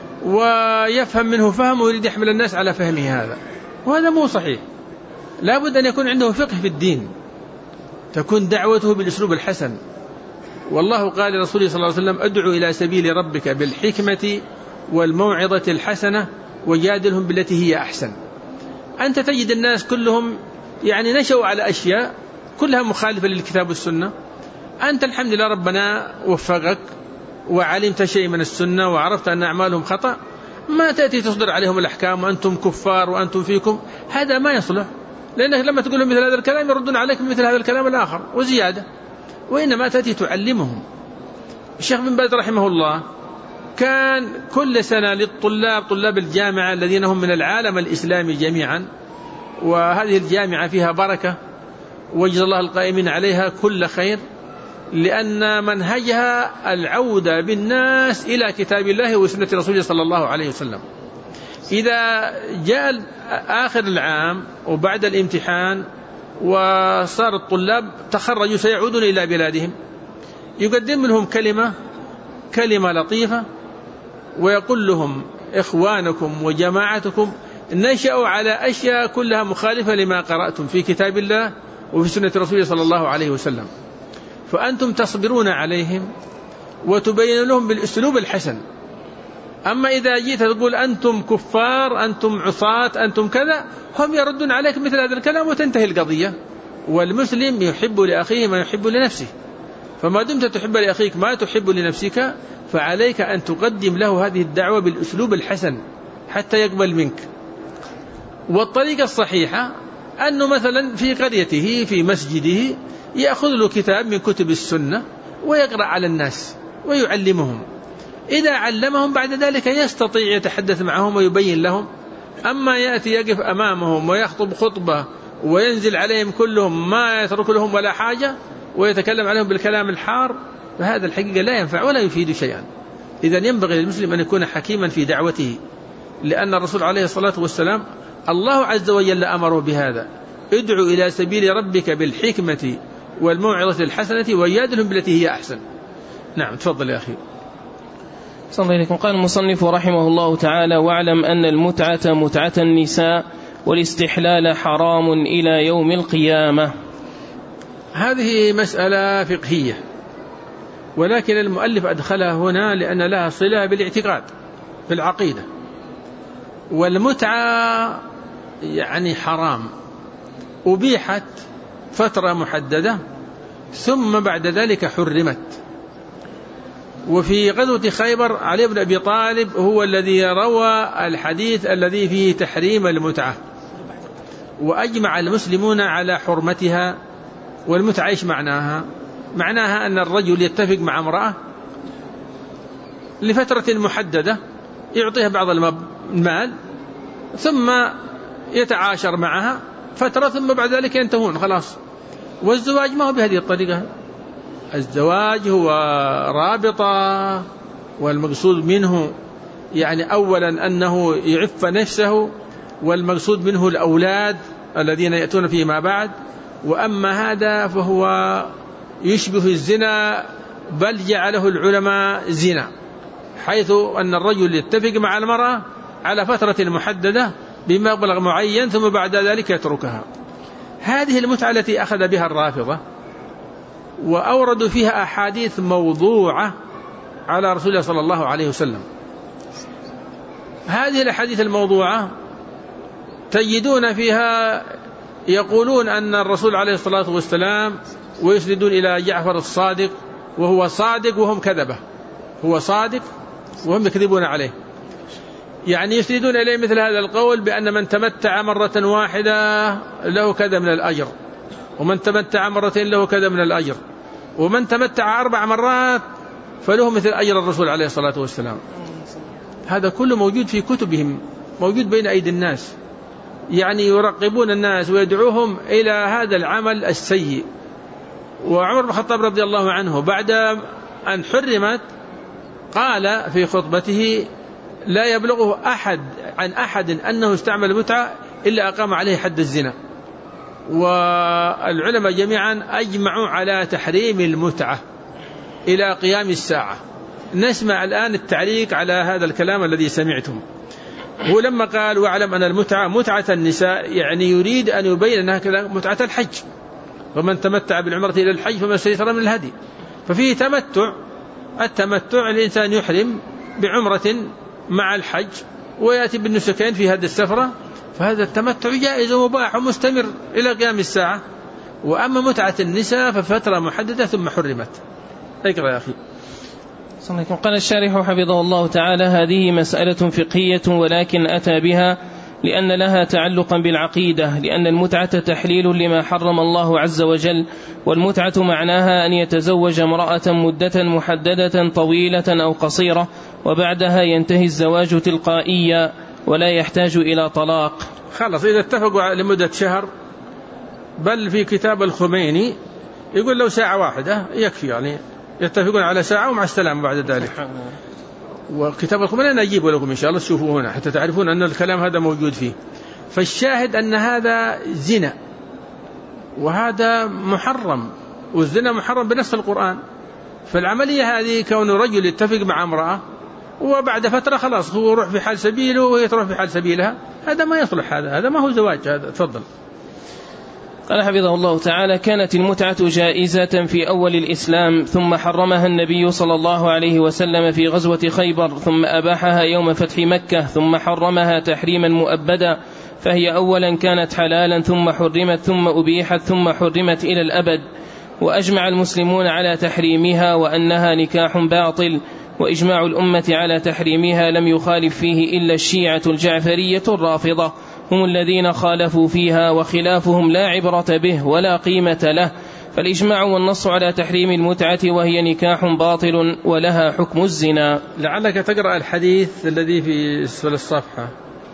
[SPEAKER 2] ويفهم منه فهم ويريد يحمل الناس على فهمه هذا، وهذا مو صحيح. لا بد أن يكون عنده فقه في الدين، تكون دعوته بالأسلوب الحسن. والله قال لرسوله صلى الله عليه وسلم أدعو إلى سبيل ربك بالحكمة والموعظة الحسنة وجادلهم بالتي هي أحسن. أنت تجد الناس كلهم يعني نشأوا على أشياء كلها مخالفة للكتاب والسنة. أنت الحمد لله ربنا وفقك وعلمت شيء من السنة وعرفت أن أعمالهم خطأ، ما تأتي تصدر عليهم الأحكام وأنتم كفار وأنتم فيكم، هذا ما يصلح. لأنك لما تقول لهم مثل هذا الكلام يردون عليك مثل هذا الكلام الآخر وزيادة. وإنما تأتي تعلمهم. الشيخ بن باز رحمه الله كان كل سنة للطلاب طلاب الجامعة الذين هم من العالم الإسلامي جميعا، وهذه الجامعة فيها بركة وجزا الله القائمين عليها كل خير، لأن منهجها العودة بالناس إلى كتاب الله وسنة رسوله صلى الله عليه وسلم. إذا جاء آخر العام وبعد الامتحان وصار الطلاب تخرجوا سيعودون إلى بلادهم، يقدم لهم كلمة كلمة لطيفة ويقول لهم إخوانكم وجماعتكم نشأوا على أشياء كلها مخالفة لما قرأتم في كتاب الله وفي سنة رسوله صلى الله عليه وسلم، فأنتم تصبرون عليهم وتبين لهم بالأسلوب الحسن. أما إذا جيت تقول أنتم كفار، أنتم عصاة، أنتم كذا، هم يردون عليك مثل هذا الكلام وتنتهي القضية. والمسلم يحب لأخيه ما يحب لنفسه، فما دمت تحب لأخيك ما تحب لنفسك فعليك أن تقدم له هذه الدعوة بالأسلوب الحسن حتى يقبل منك. والطريقة الصحيحة أنه مثلا في قريته في مسجده يأخذ له كتاب من كتب السنة ويقرأ على الناس ويعلمهم. إذا علمهم بعد ذلك يستطيع يتحدث معهم ويبين لهم. أما يأتي يقف أمامهم ويخطب خطبة وينزل عليهم كلهم ما يترك لهم ولا حاجة ويتكلم عليهم بالكلام الحار، فهذا الحقيقة لا ينفع ولا يفيد شيئا. إذن ينبغي للمسلم أن يكون حكيما في دعوته، لأن الرسول عليه الصلاة والسلام الله عز وجل أمره بهذا: ادعو إلى سبيل ربك بالحكمة والموعظة الحسنة وجادلهم بالتي هي أحسن. نعم، تفضل يا أخي.
[SPEAKER 1] صلى الله عليكم. قال المصنف رحمه الله تعالى: واعلم أن المتعة متعة النساء والاستحلال حرام إلى يوم القيامة.
[SPEAKER 2] هذه مسألة فقهية، ولكن المؤلف أدخلها هنا لأن لها صلة بالاعتقاد في العقيدة. والمتعة يعني حرام، أبيحت فترة محددة ثم بعد ذلك حرمت. وفي غزوة خيبر علي بن أبي طالب هو الذي روى الحديث الذي فيه تحريم المتعة، وأجمع المسلمون على حرمتها. والمتعة إيش معناها؟ معناها أن الرجل يتفق مع امرأة لفترة محددة يعطيها بعض المال ثم يتعاشر معها فترة ثم بعد ذلك ينتهون خلاص. والزواج ما هو بهذه الطريقة. الزواج هو رابطة، والمقصود منه يعني أولا أنه يعف نفسه، والمقصود منه الأولاد الذين يأتون فيما بعد. وأما هذا فهو يشبه الزنا، بل جعله العلماء زنا، حيث أن الرجل يتفق مع المرأة على فترة محددة بمبلغ معين ثم بعد ذلك يتركها. هذه المتعة التي أخذ بها الرافضة، وأوردوا فيها أحاديث موضوعة على رسول الله صلى الله عليه وسلم. هذه الأحاديث الموضوعة تجدون فيها يقولون أن الرسول عليه الصلاة والسلام، ويسندون إلى جعفر الصادق وهو صادق وهم كذبة، هو صادق وهم يكذبون عليه. يعني يسندون إليه مثل هذا القول بأن من تمتع مرة واحدة له كذا من الأجر، ومن تمتع مرتين له كذا من الأجر، ومن تمتع أربع مرات فله مثل أجر الرسول عليه الصلاة والسلام. هذا كله موجود في كتبهم، موجود بين أيدي الناس، يعني يرقبون الناس ويدعوهم إلى هذا العمل السيء. وعمر بن الخطاب رضي الله عنه بعد أن حرمت قال في خطبته: لا يبلغه أحد عن أحد أنه استعمل متعة إلا أقام عليه حد الزنا. والعلماء جميعا أجمعوا على تحريم المتعة إلى قيام الساعة. نسمع الآن التعليق على هذا الكلام الذي سمعتم. هو لما قال: واعلم أن المتعة متعة النساء، يعني يريد أن يبين أنها متعة الحج، ومن تمتع بالعمرة إلى الحج فما استيسر من الهدي. ففيه تمتع. التمتع الإنسان يحرم بعمرة مع الحج ويأتي بالنسكين في هذه السفرة، فهذا التمتع جائز ومباح ومستمر إلى قيام الساعة. وأما متعة النساء ففترة محددة ثم حرمت. اقرأ يا أخي.
[SPEAKER 1] قال الشارح حفظه الله تعالى: هذه مسألة فقهية ولكن أتى بها لأن لها تعلقا بالعقيدة، لأن المتعة تحليل لما حرم الله عز وجل، والمتعة معناها أن يتزوج امرأة مدة محددة طويلة أو قصيرة، وبعدها ينتهي الزواج تلقائيا ولا يحتاج إلى طلاق.
[SPEAKER 2] خلاص إذا اتفقوا لمدة شهر، بل في كتاب الخميني يقول لو ساعة واحدة يكفي، يعني يتفقون على ساعة ومع السلامة بعد ذلك. وكتاب الخميني أنا أجيبه لكم إن شاء الله تشوفوه هنا حتى تعرفون أن الكلام هذا موجود فيه. فالشاهد أن هذا زنا، وهذا محرم، والزنا محرم بنص القرآن. فالعملية هذه كون رجل يتفق مع امرأة وبعد فترة خلاص هو يروح في حال سبيله وهي تروح في حال سبيلها، هذا ما يصلح، هذا هذا ما هو زواج هذا. تفضل.
[SPEAKER 1] قال حفظه الله تعالى: كانت المتعة جائزة في أول الإسلام، ثم حرمها النبي صلى الله عليه وسلم في غزوة خيبر، ثم أباحها يوم فتح مكة، ثم حرمها تحريما مؤبدا، فهي أولا كانت حلالا ثم حرمت ثم أبيحت ثم حرمت إلى الأبد. وأجمع المسلمون على تحريمها وأنها نكاح باطل، وإجماع الأمة على تحريمها لم يخالف فيه إلا الشيعة الجعفرية الرافضة، هم الذين خالفوا فيها، وخلافهم لا عبرة به ولا قيمة له. فالإجماع والنص على تحريم المتعة وهي نكاح باطل ولها حكم الزنا.
[SPEAKER 2] لعلك تقرأ الحديث الذي في أسفل الصفحة.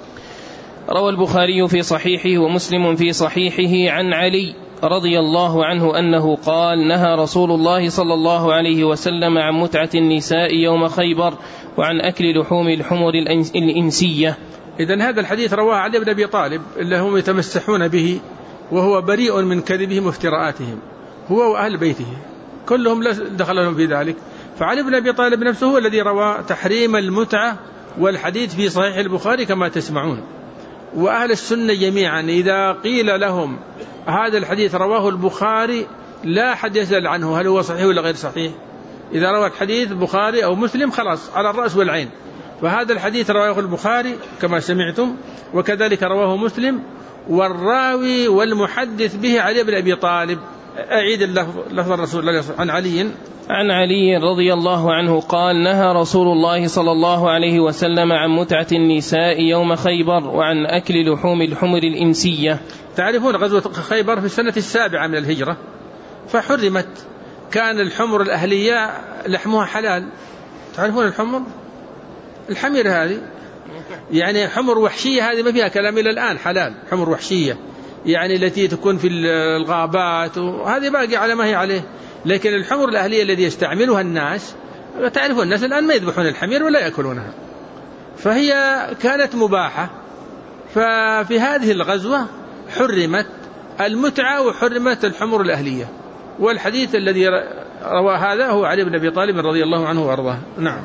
[SPEAKER 1] روى البخاري في صحيحه ومسلم في صحيحه عن علي رضي الله عنه أنه قال: نهى رسول الله صلى الله عليه وسلم عن متعة النساء يوم خيبر وعن أكل لحوم الحمر الإنسية.
[SPEAKER 2] إذن هذا الحديث رواه علي بن أبي طالب اللي هم يتمسحون به، وهو بريء من كذبهم وافتراءاتهم، هو وأهل بيته كلهم دخل لهم في ذلك. فعلي بن أبي طالب نفسه هو الذي روى تحريم المتعة، والحديث في صحيح البخاري كما تسمعون. وأهل السنة جميعا إذا قيل لهم هذا الحديث رواه البخاري لا أحد يسأل عنه هل هو صحيح ولا غير صحيح. إذا روى الحديث البخاري أو مسلم خلاص على الرأس والعين. فهذا الحديث رواه البخاري كما سمعتم، وكذلك رواه مسلم، والراوي والمحدث به علي بن أبي طالب. أعيد لفظ الرسول عن علي
[SPEAKER 1] عن علي رضي الله عنه قال: نهى رسول الله صلى الله عليه وسلم عن متعة النساء يوم خيبر وعن أكل لحوم الحمر الإنسية.
[SPEAKER 2] تعرفون غزوة خيبر في السنة السابعة من الهجرة، فحرمت. كان الحمر الأهلية لحمها حلال. تعرفون الحمر الحمير هذه يعني حمر وحشية، هذه ما فيها كلام إلى الآن، حلال. حمر وحشية يعني التي تكون في الغابات، وهذه باقي على ما هي عليه. لكن الحمر الأهلية الذي يستعملها الناس، تعرفون الناس الآن ما يذبحون الحمير ولا يأكلونها، فهي كانت مباحة. ففي هذه الغزوة حرمت المتعة وحرمت الحمر الأهلية. والحديث الذي روى هذا هو علي بن أبي طالب رضي الله عنه وأرضاه. نعم.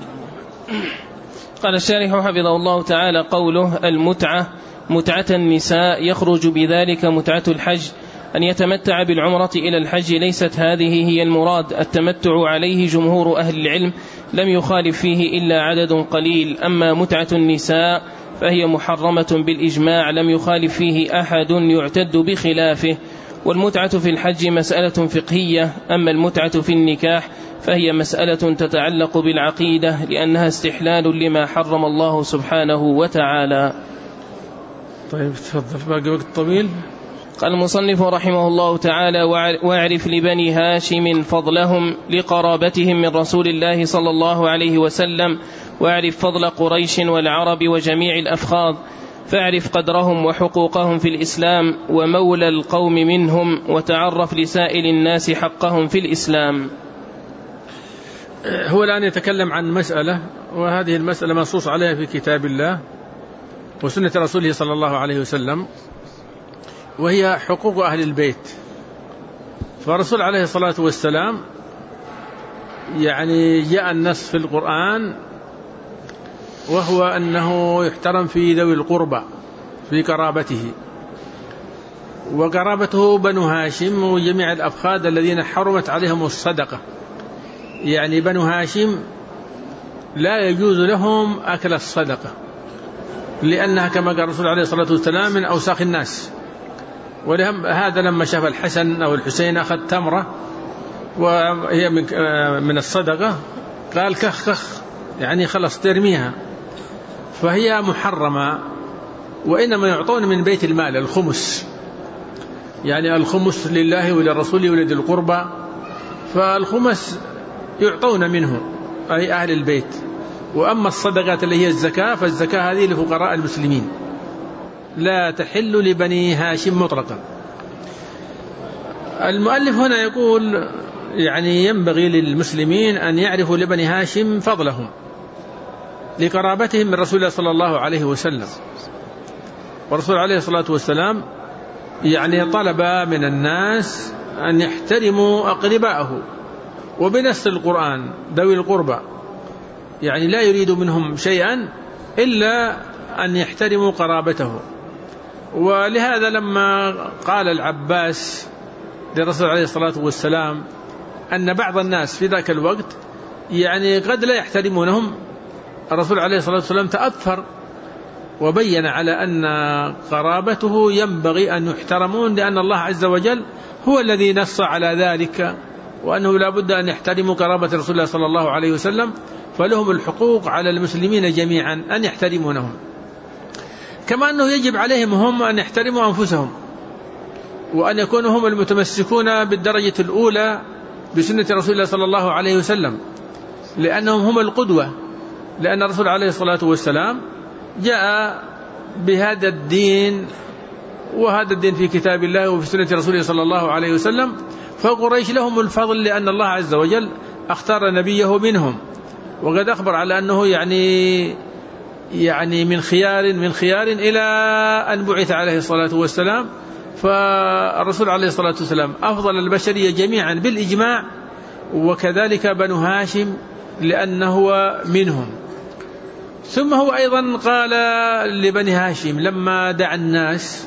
[SPEAKER 1] قال الشارح حفظه الله تعالى: قوله المتعة متعة النساء يخرج بذلك متعة الحج، أن يتمتع بالعمرة إلى الحج. ليست هذه هي المراد. التمتع عليه جمهور أهل العلم لم يخالف فيه إلا عدد قليل. أما متعة النساء فهي محرمة بالإجماع، لم يخالف فيه أحد يعتد بخلافه. والمتعة في الحج مسألة فقهية. أما المتعة في النكاح فهي مسألة تتعلق بالعقيدة، لأنها استحلال لما حرم الله سبحانه وتعالى.
[SPEAKER 2] طيب تفضل، باقي وقت طويل.
[SPEAKER 1] قال المصنف رحمه الله تعالى: واعرف لبني هاشم فضلهم لقرابتهم من رسول الله صلى الله عليه وسلم، واعرف فضل قريش والعرب وجميع الأفخاذ، فاعرف قدرهم وحقوقهم في الإسلام ومولى القوم منهم، وتعرف لسائر الناس حقهم في الإسلام.
[SPEAKER 2] هو الآن يتكلم عن مسألة، وهذه المسألة منصوص عليها في كتاب الله وسنة رسوله صلى الله عليه وسلم، وهي حقوق أهل البيت. فالرسول عليه الصلاة والسلام يعني جاء النص في القرآن وهو أنه يحترم في ذوي القربى في قرابته، وقرابته بنو هاشم وجميع الأفخاذ الذين حرمت عليهم الصدقة. يعني بنو هاشم لا يجوز لهم أكل الصدقة، لأنها كما قال الرسول عليه الصلاة والسلام من أوساخ الناس. ولهذا لما شاف الحسن أو الحسين أخذ تمرة وهي من الصدقة قال كخ كخ، يعني خلص ترميها، فهي محرمة. وإنما يعطون من بيت المال الخمس، يعني الخمس لله وللرسول ولذي القربى، فالخمس يعطون منه أي أهل البيت. وأما الصدقات اللي هي الزكاة فالزكاة هذه لفقراء المسلمين لا تحل لبني هاشم مطلقا. المؤلف هنا يقول يعني ينبغي للمسلمين أن يعرفوا لبني هاشم فضلهم لقرابتهم من رسول الله صلى الله عليه وسلم. والرسول عليه الصلاة والسلام يعني طلب من الناس أن يحترموا أقرباءه، وبنص القرآن ذوي القربى، يعني لا يريد منهم شيئا إلا أن يحترموا قرابته. ولهذا لما قال العباس للرسول عليه الصلاة والسلام أن بعض الناس في ذاك الوقت يعني قد لا يحترمونهم، الرسول عليه الصلاة والسلام تأثر وبين على أن قرابته ينبغي أن يحترمون، لأن الله عز وجل هو الذي نص على ذلك، وأنه لا بد أن يحترموا قرابة رسول الله صلى الله عليه وسلم، فلهم الحقوق على المسلمين جميعا أن يحترمونهم، كما أنه يجب عليهم هم أن يحترموا أنفسهم، وأن يكونوا هم المتمسكون بالدرجة الأولى بسنة رسول الله صلى الله عليه وسلم، لأنهم هم القدوة، لأن الرسول عليه الصلاة والسلام جاء بهذا الدين، وهذا الدين في كتاب الله وفي سنة رسوله صلى الله عليه وسلم، فقريش لهم الفضل لأن الله عز وجل اختار نبيه منهم، وقد أخبر على أنه يعني يعني من خيار من خيار إلى أن بعث عليه الصلاة والسلام. فالرسول عليه الصلاة والسلام أفضل البشرية جميعا بالإجماع، وكذلك بنو هاشم لأنه منهم. ثم هو أيضا قال لبني هاشم لما دعا الناس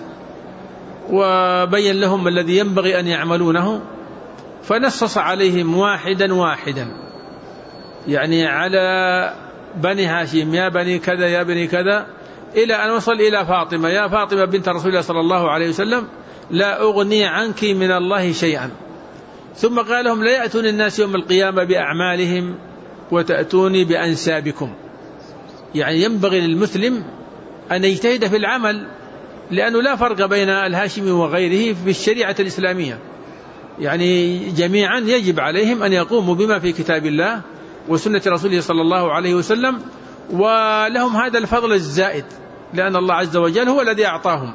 [SPEAKER 2] وبين لهم الذي ينبغي أن يعملونه، فنصص عليهم واحدا واحدا، يعني على بني هاشم يا بني كذا يا بني كذا، إلى أن وصل إلى فاطمة يا فاطمة بنت رسول الله صلى الله عليه وسلم لا أغني عنك من الله شيئا. ثم قال لهم لا يأتون الناس يوم القيامة بأعمالهم وتأتوني بأنسابكم، يعني ينبغي للمسلم أن يجتهد في العمل، لأنه لا فرق بين الهاشمي وغيره في الشريعة الإسلامية، يعني جميعا يجب عليهم أن يقوموا بما في كتاب الله وسنة رسوله صلى الله عليه وسلم، ولهم هذا الفضل الزائد لأن الله عز وجل هو الذي أعطاهم.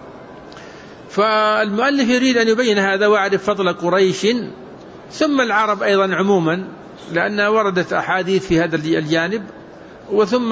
[SPEAKER 2] فالمؤلف يريد أن يبين هذا ويعرف فضل قريش ثم العرب أيضا عموما، لأن وردت أحاديث في هذا الجانب، وثم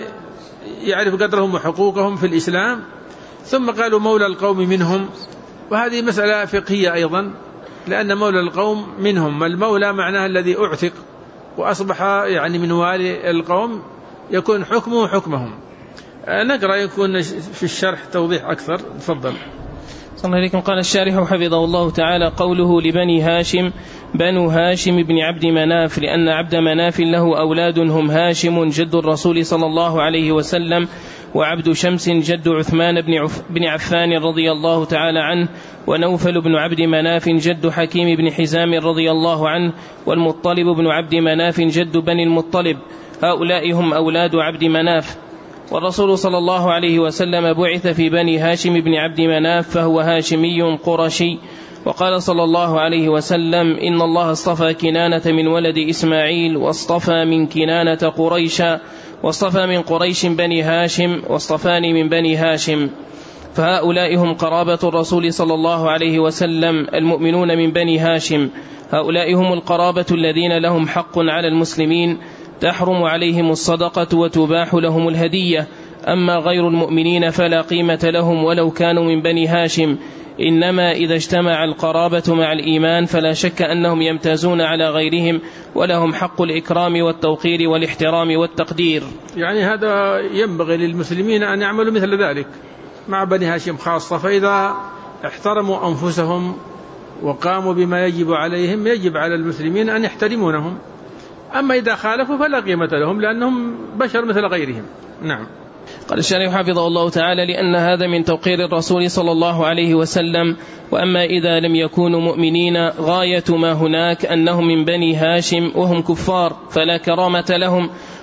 [SPEAKER 2] يعرف قدرهم وحقوقهم في الإسلام. ثم قالوا مولى القوم منهم، وهذه مسألة فقهية أيضا، لأن مولى القوم منهم، المولى معناه الذي أعتق وأصبح يعني من والي القوم، يكون حكمه حكمهم. نقرأ يكون في الشرح توضيح أكثر. تفضل.
[SPEAKER 1] صلى الله عليكم. قال الشارح حفظه الله تعالى: قوله لبني هاشم بنو هاشم بن عبد مناف، لأن عبد مناف له أولاد هم هاشم جد الرسول صلى الله عليه وسلم، وعبد شمس جد عثمان بن عفان رضي الله تعالى عنه، ونوفل بن عبد مناف جد حكيم بن حزام رضي الله عنه، والمطلب بن عبد مناف جد بني المطلب، هؤلاء هم أولاد عبد مناف. والرسول صلى الله عليه وسلم بعث في بني هاشم بن عبد مناف، فهو هاشمي قرشي. وقال صلى الله عليه وسلم: إن الله اصطفى كنانة من ولد إسماعيل، واصطفى من كنانة قريشا، واصطفى من قريش بني هاشم، واصطفاني من بني هاشم. فهؤلاء هم قرابة الرسول صلى الله عليه وسلم المؤمنون من بني هاشم، هؤلاء هم القرابة الذين لهم حق على المسلمين، تحرم عليهم الصدقة وتباح لهم الهدية. أما غير المؤمنين فلا قيمة لهم ولو كانوا من بني هاشم، إنما إذا اجتمع القرابة مع الإيمان فلا شك أنهم يمتازون على غيرهم، ولهم حق الإكرام والتوقير والاحترام والتقدير.
[SPEAKER 2] يعني هذا ينبغي للمسلمين أن يعملوا مثل ذلك مع بني هاشم خاصة، فإذا احترموا أنفسهم وقاموا بما يجب عليهم يجب على المسلمين أن يحترمونهم. أما إذا خالفوا فلا قيمة لهم، لأنهم بشر مثل غيرهم. نعم.
[SPEAKER 1] قال الشارح حفظه الله تعالى: لأن هذا من توقير الرسول صلى الله عليه وسلم. وأما إذا لم يكونوا مؤمنين غاية ما هناك أنهم من بني هاشم وهم كفار فلا كرامة لهم،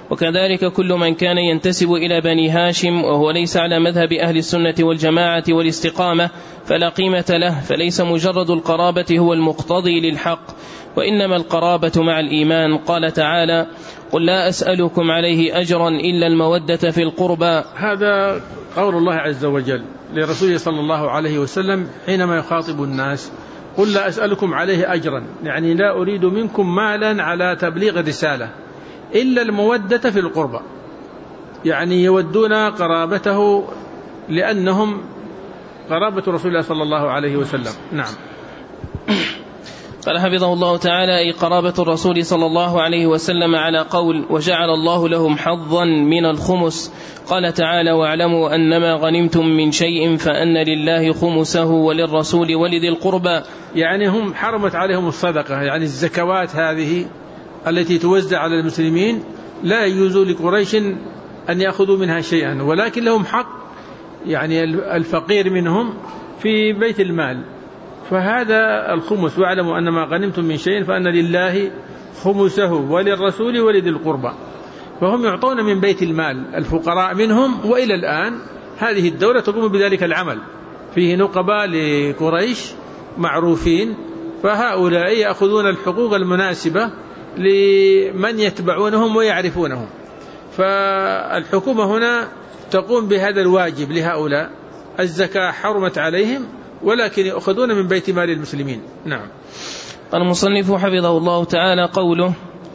[SPEAKER 1] وكذلك كل من كان ينتسب إلى بني هاشم وهو ليس على مذهب أهل السنة والجماعة والاستقامة فلا قيمة له، فليس مجرد القرابة هو المقتضي للحق، وإنما القرابة مع الإيمان. قال تعالى: قل لا أسألكم عليه أجرا إلا المودة في القربى.
[SPEAKER 2] هذا قول الله عز وجل لرسوله صلى الله عليه وسلم حينما يخاطب الناس: قل لا أسألكم عليه أجرا، يعني لا أريد منكم مالا على تبليغ الرسالة إلا المودة في القربى، يعني يودون قرابته لأنهم قرابة رسول الله صلى الله عليه وسلم. نعم.
[SPEAKER 1] قال حفظه الله تعالى: أي قرابة الرسول صلى الله عليه وسلم على قول وجعل الله لهم حظا من الخمس. قال تعالى: واعلموا أنما غنمتم من شيء فأن لله خمسه وللرسول ولذي القربى.
[SPEAKER 2] يعني هم حرمت عليهم الصدقة، يعني الزكوات هذه التي توزع على المسلمين لا يجوز لقريش أن يأخذوا منها شيئا، ولكن لهم حق يعني الفقير منهم في بيت المال، فهذا الخمس. واعلموا أنما غنمتم من شيء فأن لله خمسه وللرسول ولذي القربى، فهم يعطون من بيت المال الفقراء منهم، وإلى الآن هذه الدولة تقوم بذلك العمل، فيه نقباء لقريش معروفين، فهؤلاء يأخذون الحقوق المناسبة لمن يتبعونهم ويعرفونهم، فالحكومة هنا تقوم بهذا الواجب لهؤلاء. الزكاة حرمت عليهم ولكن يأخذون من بيت مال المسلمين. نعم.
[SPEAKER 1] قال المصنف حفظه الله تعالى: قوله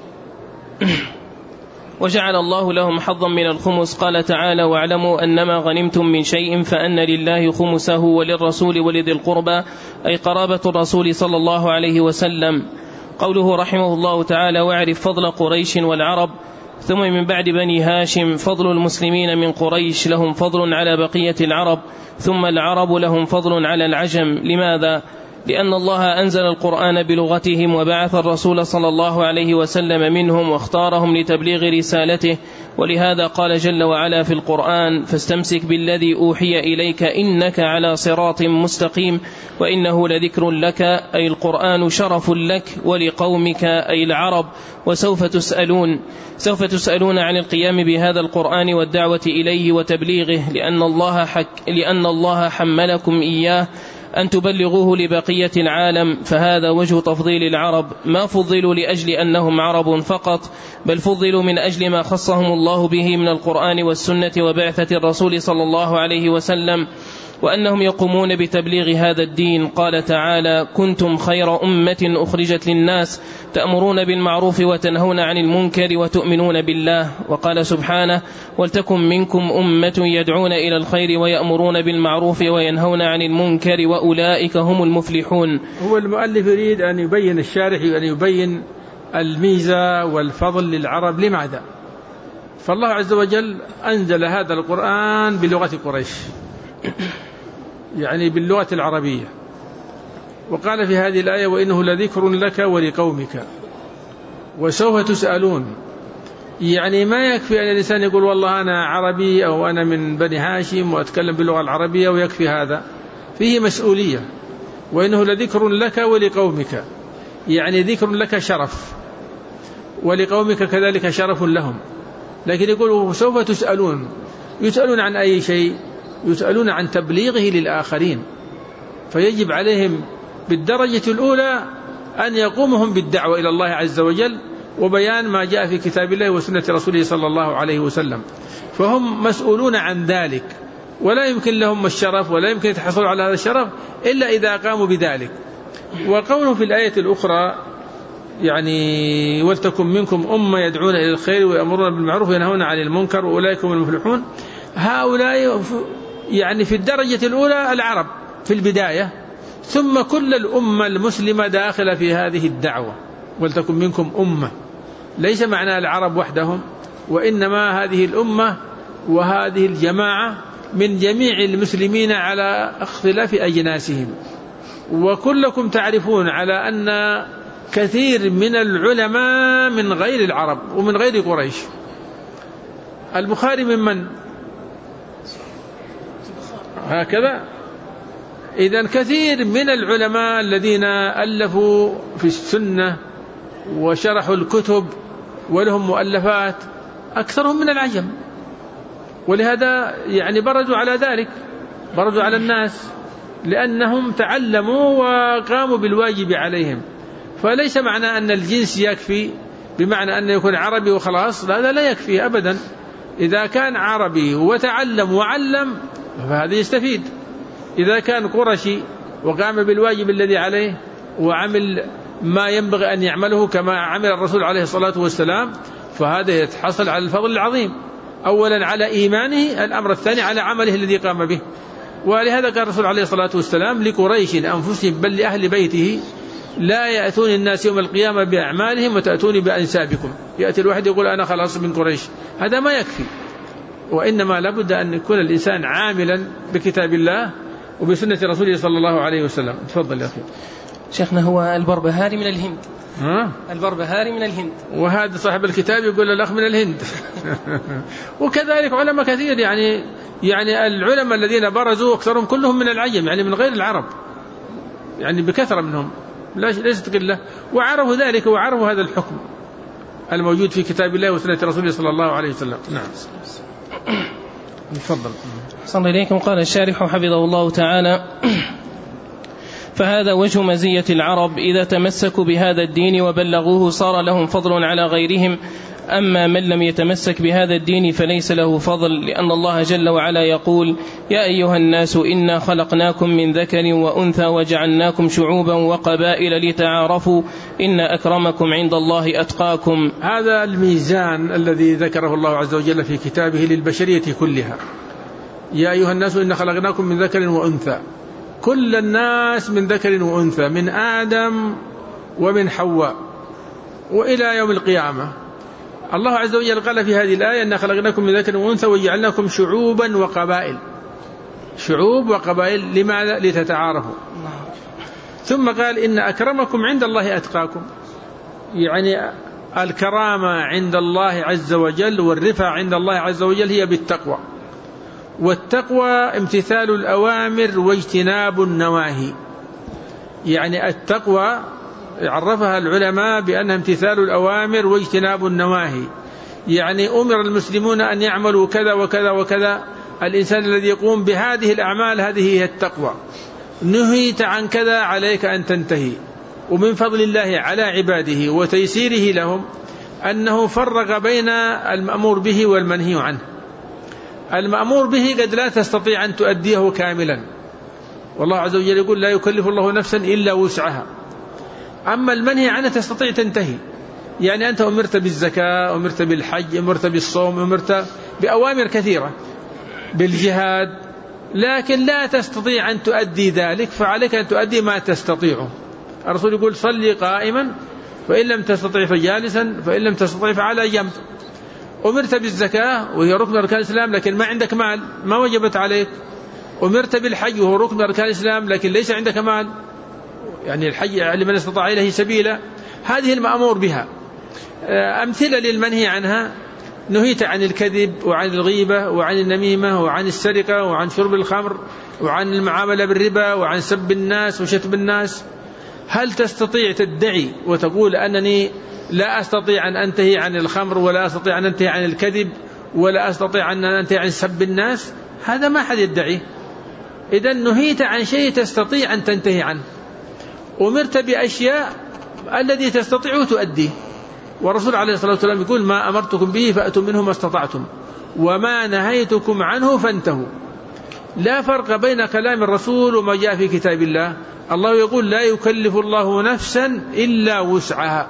[SPEAKER 1] وجعل الله لهم حظا من الخمس. قال تعالى: واعلموا أنما غنمتم من شيء فأن لله خمسه وللرسول ولذي القربى، أي قرابة الرسول صلى الله عليه وسلم. قوله رحمه الله تعالى: واعرف فضل قريش والعرب، ثم من بعد بني هاشم فضل المسلمين من قريش لهم فضل على بقية العرب، ثم العرب لهم فضل على العجم. لماذا؟ لأن الله أنزل القرآن بلغتهم وبعث الرسول صلى الله عليه وسلم منهم واختارهم لتبليغ رسالته، ولهذا قال جل وعلا في القرآن: فاستمسك بالذي أوحي إليك إنك على صراط مستقيم وإنه لذكر لك، أي القرآن شرف لك ولقومك أي العرب، وسوف تسألون سوف تسألون عن القيام بهذا القرآن والدعوة إليه وتبليغه، لأن الله, حك لأن الله حملكم إياه أن تبلغوه لبقية العالم، فهذا وجه تفضيل العرب، ما فضلوا لأجل أنهم عرب فقط، بل فضلوا من أجل ما خصهم الله به من القرآن والسنة وبعثة الرسول صلى الله عليه وسلم، وأنهم يقومون بتبليغ هذا الدين. قال تعالى: كنتم خير أمة أخرجت للناس تأمرون بالمعروف وتنهون عن المنكر وتؤمنون بالله. وقال سبحانه: ولتكن منكم أمة يدعون إلى الخير ويأمرون بالمعروف وينهون عن المنكر وأولئك هم المفلحون.
[SPEAKER 2] هو المؤلف يريد أن يبين الشارح أن يبين الميزة والفضل للعرب. لماذا؟ فالله عز وجل أنزل هذا القرآن بلغة قريش، يعني باللغة العربية، وقال في هذه الآية: وإنه لذكر لك ولقومك وسوف تسألون. يعني ما يكفي أن الإنسان يقول والله أنا عربي أو أنا من بني هاشم وأتكلم باللغة العربية ويكفي هذا، فيه مسؤولية. وإنه لذكر لك ولقومك، يعني ذكر لك شرف، ولقومك كذلك شرف لهم. لكن يقول سوف تسألون، يسألون عن أي شيء؟ يسألون عن تبليغه للآخرين، فيجب عليهم بالدرجة الأولى أن يقومهم بالدعوة إلى الله عز وجل وبيان ما جاء في كتاب الله وسنة رسوله صلى الله عليه وسلم، فهم مسؤولون عن ذلك، ولا يمكن لهم الشرف ولا يمكن يتحصلوا على هذا الشرف إلا إذا قاموا بذلك. وقوله في الآية الأخرى يعني: ولتكن منكم أمة يدعون إلى الخير ويأمرون بالمعروف وينهون عن المنكر وأولئك هم المفلحون، هؤلاء يعني في الدرجة الأولى العرب في البداية، ثم كل الأمة المسلمة داخلة في هذه الدعوة. ولتكن منكم أمة، ليس معنى العرب وحدهم، وإنما هذه الأمة وهذه الجماعة من جميع المسلمين على اختلاف أجناسهم. وكلكم تعرفون على أن كثير من العلماء من غير العرب ومن غير قريش. البخاري من من؟ هكذا. إذن كثير من العلماء الذين ألفوا في السنة وشرحوا الكتب ولهم مؤلفات أكثرهم من العجم، ولهذا يعني بردوا على ذلك، بردوا على الناس لأنهم تعلموا وقاموا بالواجب عليهم. فليس معنى أن الجنس يكفي بمعنى أن يكون عربي وخلاص، هذا لا يكفي أبدا. إذا كان عربي وتعلم وعلم فهذا يستفيد. إذا كان قرشي وقام بالواجب الذي عليه وعمل ما ينبغي أن يعمله كما عمل الرسول عليه الصلاة والسلام، فهذا يتحصل على الفضل العظيم، أولا على إيمانه، الأمر الثاني على عمله الذي قام به. ولهذا قال الرسول عليه الصلاة والسلام لقريش أنفسهم بل لأهل بيته لا يأتون الناس يوم القيامة بأعمالهم وتأتوني بأنسابكم. يأتي الواحد يقول أنا خلاص من قريش، هذا ما يكفي، وإنما لابد أن يكون الإنسان عاملا بكتاب الله وبسنة رسوله صلى الله عليه وسلم. تفضل يا أخي.
[SPEAKER 1] شيخنا هو البربهاري من الهند.
[SPEAKER 2] ها؟
[SPEAKER 1] البربهاري من الهند،
[SPEAKER 2] وهذا صاحب الكتاب يقول الأخ من الهند. وكذلك علماء كثير، يعني يعني العلماء الذين برزوا أكثرهم كلهم من العجم، يعني من غير العرب، يعني بكثرة منهم، ليست قلة، وعرفوا ذلك وعرفوا هذا الحكم الموجود في كتاب الله وسنة رسوله صلى الله عليه وسلم. نعم. تفضل.
[SPEAKER 1] صلى إليكم. قال الشارح حفظه الله تعالى: فهذا وجه مزية العرب، إذا تمسكوا بهذا الدين وبلغوه صار لهم فضل على غيرهم، أما من لم يتمسك بهذا الدين فليس له فضل، لأن الله جل وعلا يقول: يا أيها الناس إنا خلقناكم من ذكر وأنثى وجعلناكم شعوبا وقبائل لتعارفوا إن أكرمكم عند الله أتقاكم.
[SPEAKER 2] هذا الميزان الذي ذكره الله عز وجل في كتابه للبشرية كلها. يا أيها الناس إنا خلقناكم من ذكر وأنثى، كل الناس من ذكر وأنثى، من آدم ومن حواء وإلى يوم القيامة. الله عز وجل قال في هذه الآية: إنا خلقناكم من ذكر وأنثى وجعلناكم شعوبا وقبائل. شعوب وقبائل لماذا؟ لتتعارفوا. ثم قال: إن أكرمكم عند الله أتقاكم، يعني الكرامة عند الله عز وجل والرفعة عند الله عز وجل هي بالتقوى، والتقوى امتثال الأوامر واجتناب النواهي. يعني التقوى عرفها العلماء بأنها امتثال الأوامر واجتناب النواهي، يعني أمر المسلمون أن يعملوا كذا وكذا وكذا، الإنسان الذي يقوم بهذه الأعمال هذه هي التقوى. نهيت عن كذا عليك أن تنتهي. ومن فضل الله على عباده وتيسيره لهم أنه فرق بين المأمور به والمنهي عنه. المأمور به قد لا تستطيع أن تؤديه كاملا، والله عز وجل يقول: لا يكلف الله نفسا إلا وسعها. أما المنهي عنه تستطيع تنتهي، يعني أنت أمرت بالزكاة، أمرت بالحج، أمرت بالصوم، أمرت بأوامر كثيرة، بالجهاد، لكن لا تستطيع أن تؤدي ذلك، فعليك أن تؤدي ما تستطيعه. الرسول يقول: صلي قائما فإن لم تستطيع فجالسا فإن لم تستطيع فعلى جنب. أمرت بالزكاة وهي ركن أركان الإسلام لكن ما عندك مال، ما وجبت عليك. أمرت بالحج وهو ركن أركان الإسلام لكن ليس عندك مال، يعني الحج لمن استطاع إليه سبيلا. هذه المأمور بها. أمثلة للمنهي عنها: نهيت عن الكذب وعن الغيبة وعن النميمة وعن السرقة وعن شرب الخمر وعن المعاملة بالربا وعن سب الناس وشتم الناس. هل تستطيع تدعي وتقول أنني لا أستطيع أن أنتهي عن الخمر ولا أستطيع أن أنتهي عن الكذب ولا أستطيع أن أنتهي عن سب الناس؟ هذا ما حد يدعي. إذن نهيت عن شيء تستطيع أن تنتهي عنه. أمرت بأشياء الذي تستطيع تؤديه، والرسول عليه الصلاة والسلام يقول: ما أمرتكم به فأتوا منه ما استطعتم وما نهيتكم عنه فانتهوا. لا فرق بين كلام الرسول وما جاء في كتاب الله. الله يقول: لا يكلف الله نفسا إلا وسعها.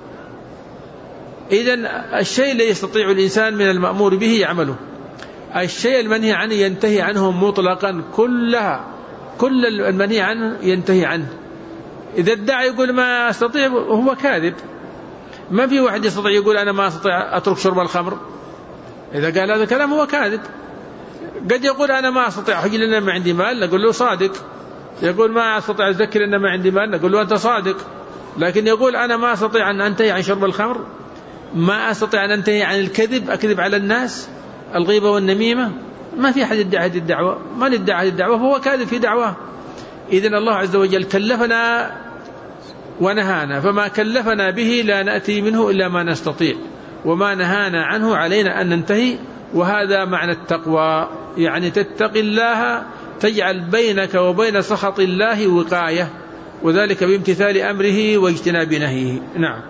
[SPEAKER 2] إذن الشيء الذي يستطيع الإنسان من المأمور به يعمله، الشيء المنهي عنه ينتهي عنه مطلقا، كلها كل المنهي عنه ينتهي عنه. إذا ادعى يقول ما أستطيع هو كاذب. ما في واحد يستطيع يقول أنا ما أستطيع أترك شرب الخمر، إذا قال هذا الكلام هو كاذب. قد يقول أنا ما أستطيع أحج لأن ما عندي مال، نقول له صادق. يقول ما أستطيع أذكر لأن ما عندي مال، نقول له أنت صادق. لكن يقول أنا ما أستطيع أن أنتهي عن شرب الخمر، ما أستطيع أن أنتهي عن الكذب، أكذب على الناس، الغيبة والنميمة، ما في أحد يدعي هذه الدعوة. من ادعى هذه الدعوة فهو كاذب في دعواه. إذن الله عز وجل كلفنا ونهانا، فما كلفنا به لا نأتي منه إلا ما نستطيع، وما نهانا عنه علينا أن ننتهي. وهذا معنى التقوى، يعني تتقي الله تجعل بينك وبين سخط الله وقاية، وذلك بامتثال أمره واجتناب نهيه. نعم.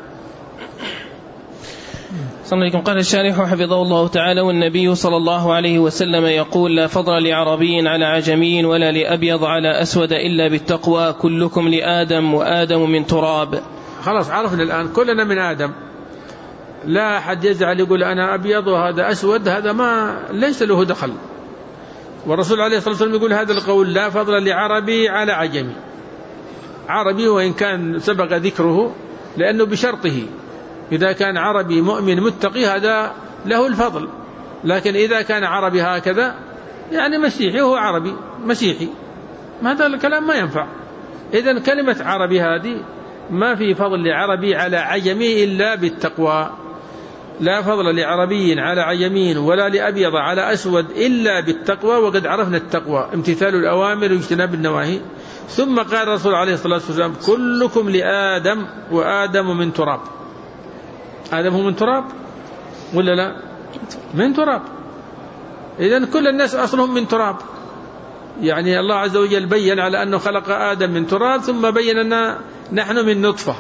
[SPEAKER 1] صلى الله عليه. قال الشارح حفظه الله تعالى: والنبي صلى الله عليه وسلم يقول: لا فضل لعربي على عجمي ولا لأبيض على أسود إلا بالتقوى، كلكم لآدم وآدم من تراب.
[SPEAKER 2] خلاص عرفنا الآن كلنا من آدم، لا أحد يزعل يقول أنا أبيض وهذا أسود، هذا ما ليس له دخل. والرسول عليه الصلاة والسلام يقول هذا القول: لا فضل لعربي على عجمي. عربي وإن كان سبق ذكره لأنه بشرطه، إذا كان عربي مؤمن متقي هذا له الفضل، لكن إذا كان عربي هكذا يعني مسيحي هو عربي مسيحي، هذا الكلام ما ينفع. إذن كلمة عربي هذه ما في فضل لعربي على عجمي إلا بالتقوى. لا فضل لعربي على عجمي ولا لأبيض على أسود إلا بالتقوى، وقد عرفنا التقوى امتثال الأوامر واجتناب النواهي. ثم قال الرسول عليه الصلاة والسلام: كلكم لآدم وآدم من تراب. آدم هو من تراب ولا لا؟ من تراب. إذن كل الناس أصلهم من تراب. يعني الله عز وجل بيّن على أنه خلق آدم من تراب، ثم بيّن أن نحن من نطفة.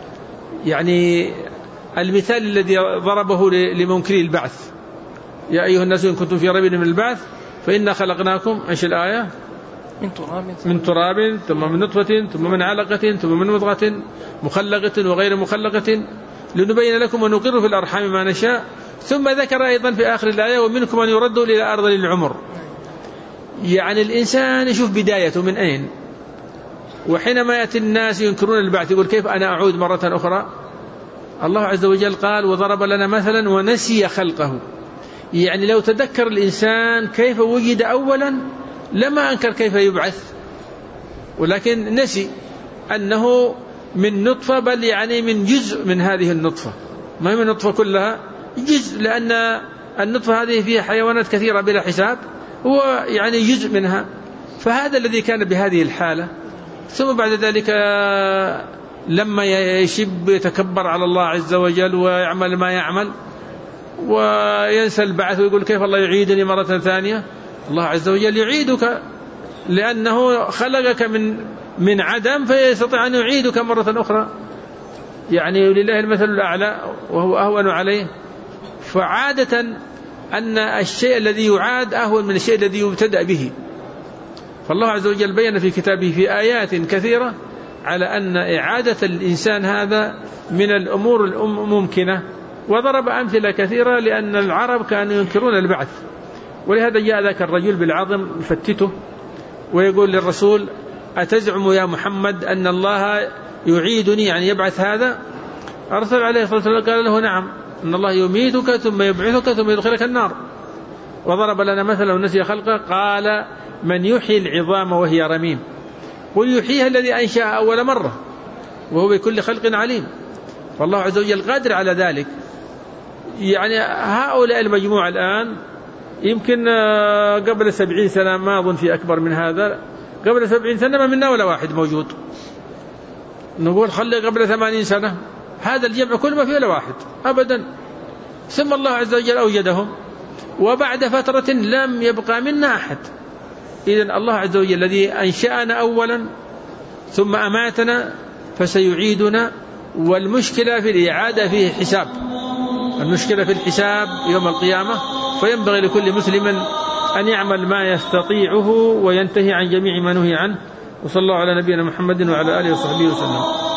[SPEAKER 2] يعني المثال الذي ضربه لمنكري البعث: يا أيها الناس إن كنتم في ريب من البعث فإنا خلقناكم، إيش الآية؟
[SPEAKER 1] من تراب
[SPEAKER 2] من تراب ثم من نطفة ثم من علقة ثم من مضغة مخلقة وغير مخلقة لنبين لكم ونقر في الأرحام ما نشاء. ثم ذكر أيضا في آخر الآية: ومنكم من يرد إلى أرض العمر. يعني الإنسان يشوف بدايته من أين، وحينما يأتي الناس ينكرون البعث يقول: كيف أنا أعود مرة أخرى؟ الله عز وجل قال: وضرب لنا مثلا ونسي خلقه. يعني لو تذكر الإنسان كيف وجد أولا لما أنكر كيف يبعث، ولكن نسي أنه من نطفة، بل يعني من جزء من هذه النطفة، ما هي من النطفة كلها، جزء، لأن النطفة هذه فيها حيوانات كثيرة بلا حساب، هو يعني جزء منها. فهذا الذي كان بهذه الحالة، ثم بعد ذلك لما يشب يتكبر على الله عز وجل ويعمل ما يعمل وينسى البعث ويقول: كيف الله يعيدني مرة ثانية؟ الله عز وجل يعيدك لأنه خلقك من من عدم، فيستطيع أن يعيدك مرة أخرى. يعني لله المثل الأعلى وهو أهون عليه. فعادة أن الشيء الذي يعاد أهون من الشيء الذي يبتدأ به. فالله عز وجل بيّن في كتابه في آيات كثيرة على أن إعادة الإنسان هذا من الأمور الممكنة، وضرب أمثلة كثيرة، لأن العرب كانوا ينكرون البعث. ولهذا جاء ذاك الرجل بالعظم يفتته ويقول للرسول: أتزعم يا محمد أن الله يعيدني، يعني يبعث هذا؟ الرسول عليه الصلاة والسلام قال له: نعم، أن الله يميتك ثم يبعثك ثم يدخلك النار. وضرب لنا مثلا ونسي خلقه، قال: من يحيي العظام وهي رميم؟ قل يحييها الذي أنشأ أول مرة وهو بكل خلق عليم. والله عز وجل قادر على ذلك. يعني هؤلاء المجموعة الآن يمكن قبل سبعين سنة، ما أظن في أكبر من هذا، قبل سبعين سنة ما منا ولا واحد موجود. نقول خلي قبل ثمانين سنة هذا الجمع كل ما فيه ولا واحد أبدا. ثم الله عز وجل أوجدهم، وبعد فترة لم يبقى منا أحد. إذن الله عز وجل الذي أنشأنا أولا ثم أماتنا فسيعيدنا. والمشكلة في الإعادة فيه حساب، المشكلة في الحساب يوم القيامة. فينبغي لكل مسلم أن يعمل ما يستطيعه وينتهي عن جميع ما نهي عنه. وصلى الله على نبينا محمد وعلى آله وصحبه وسلم.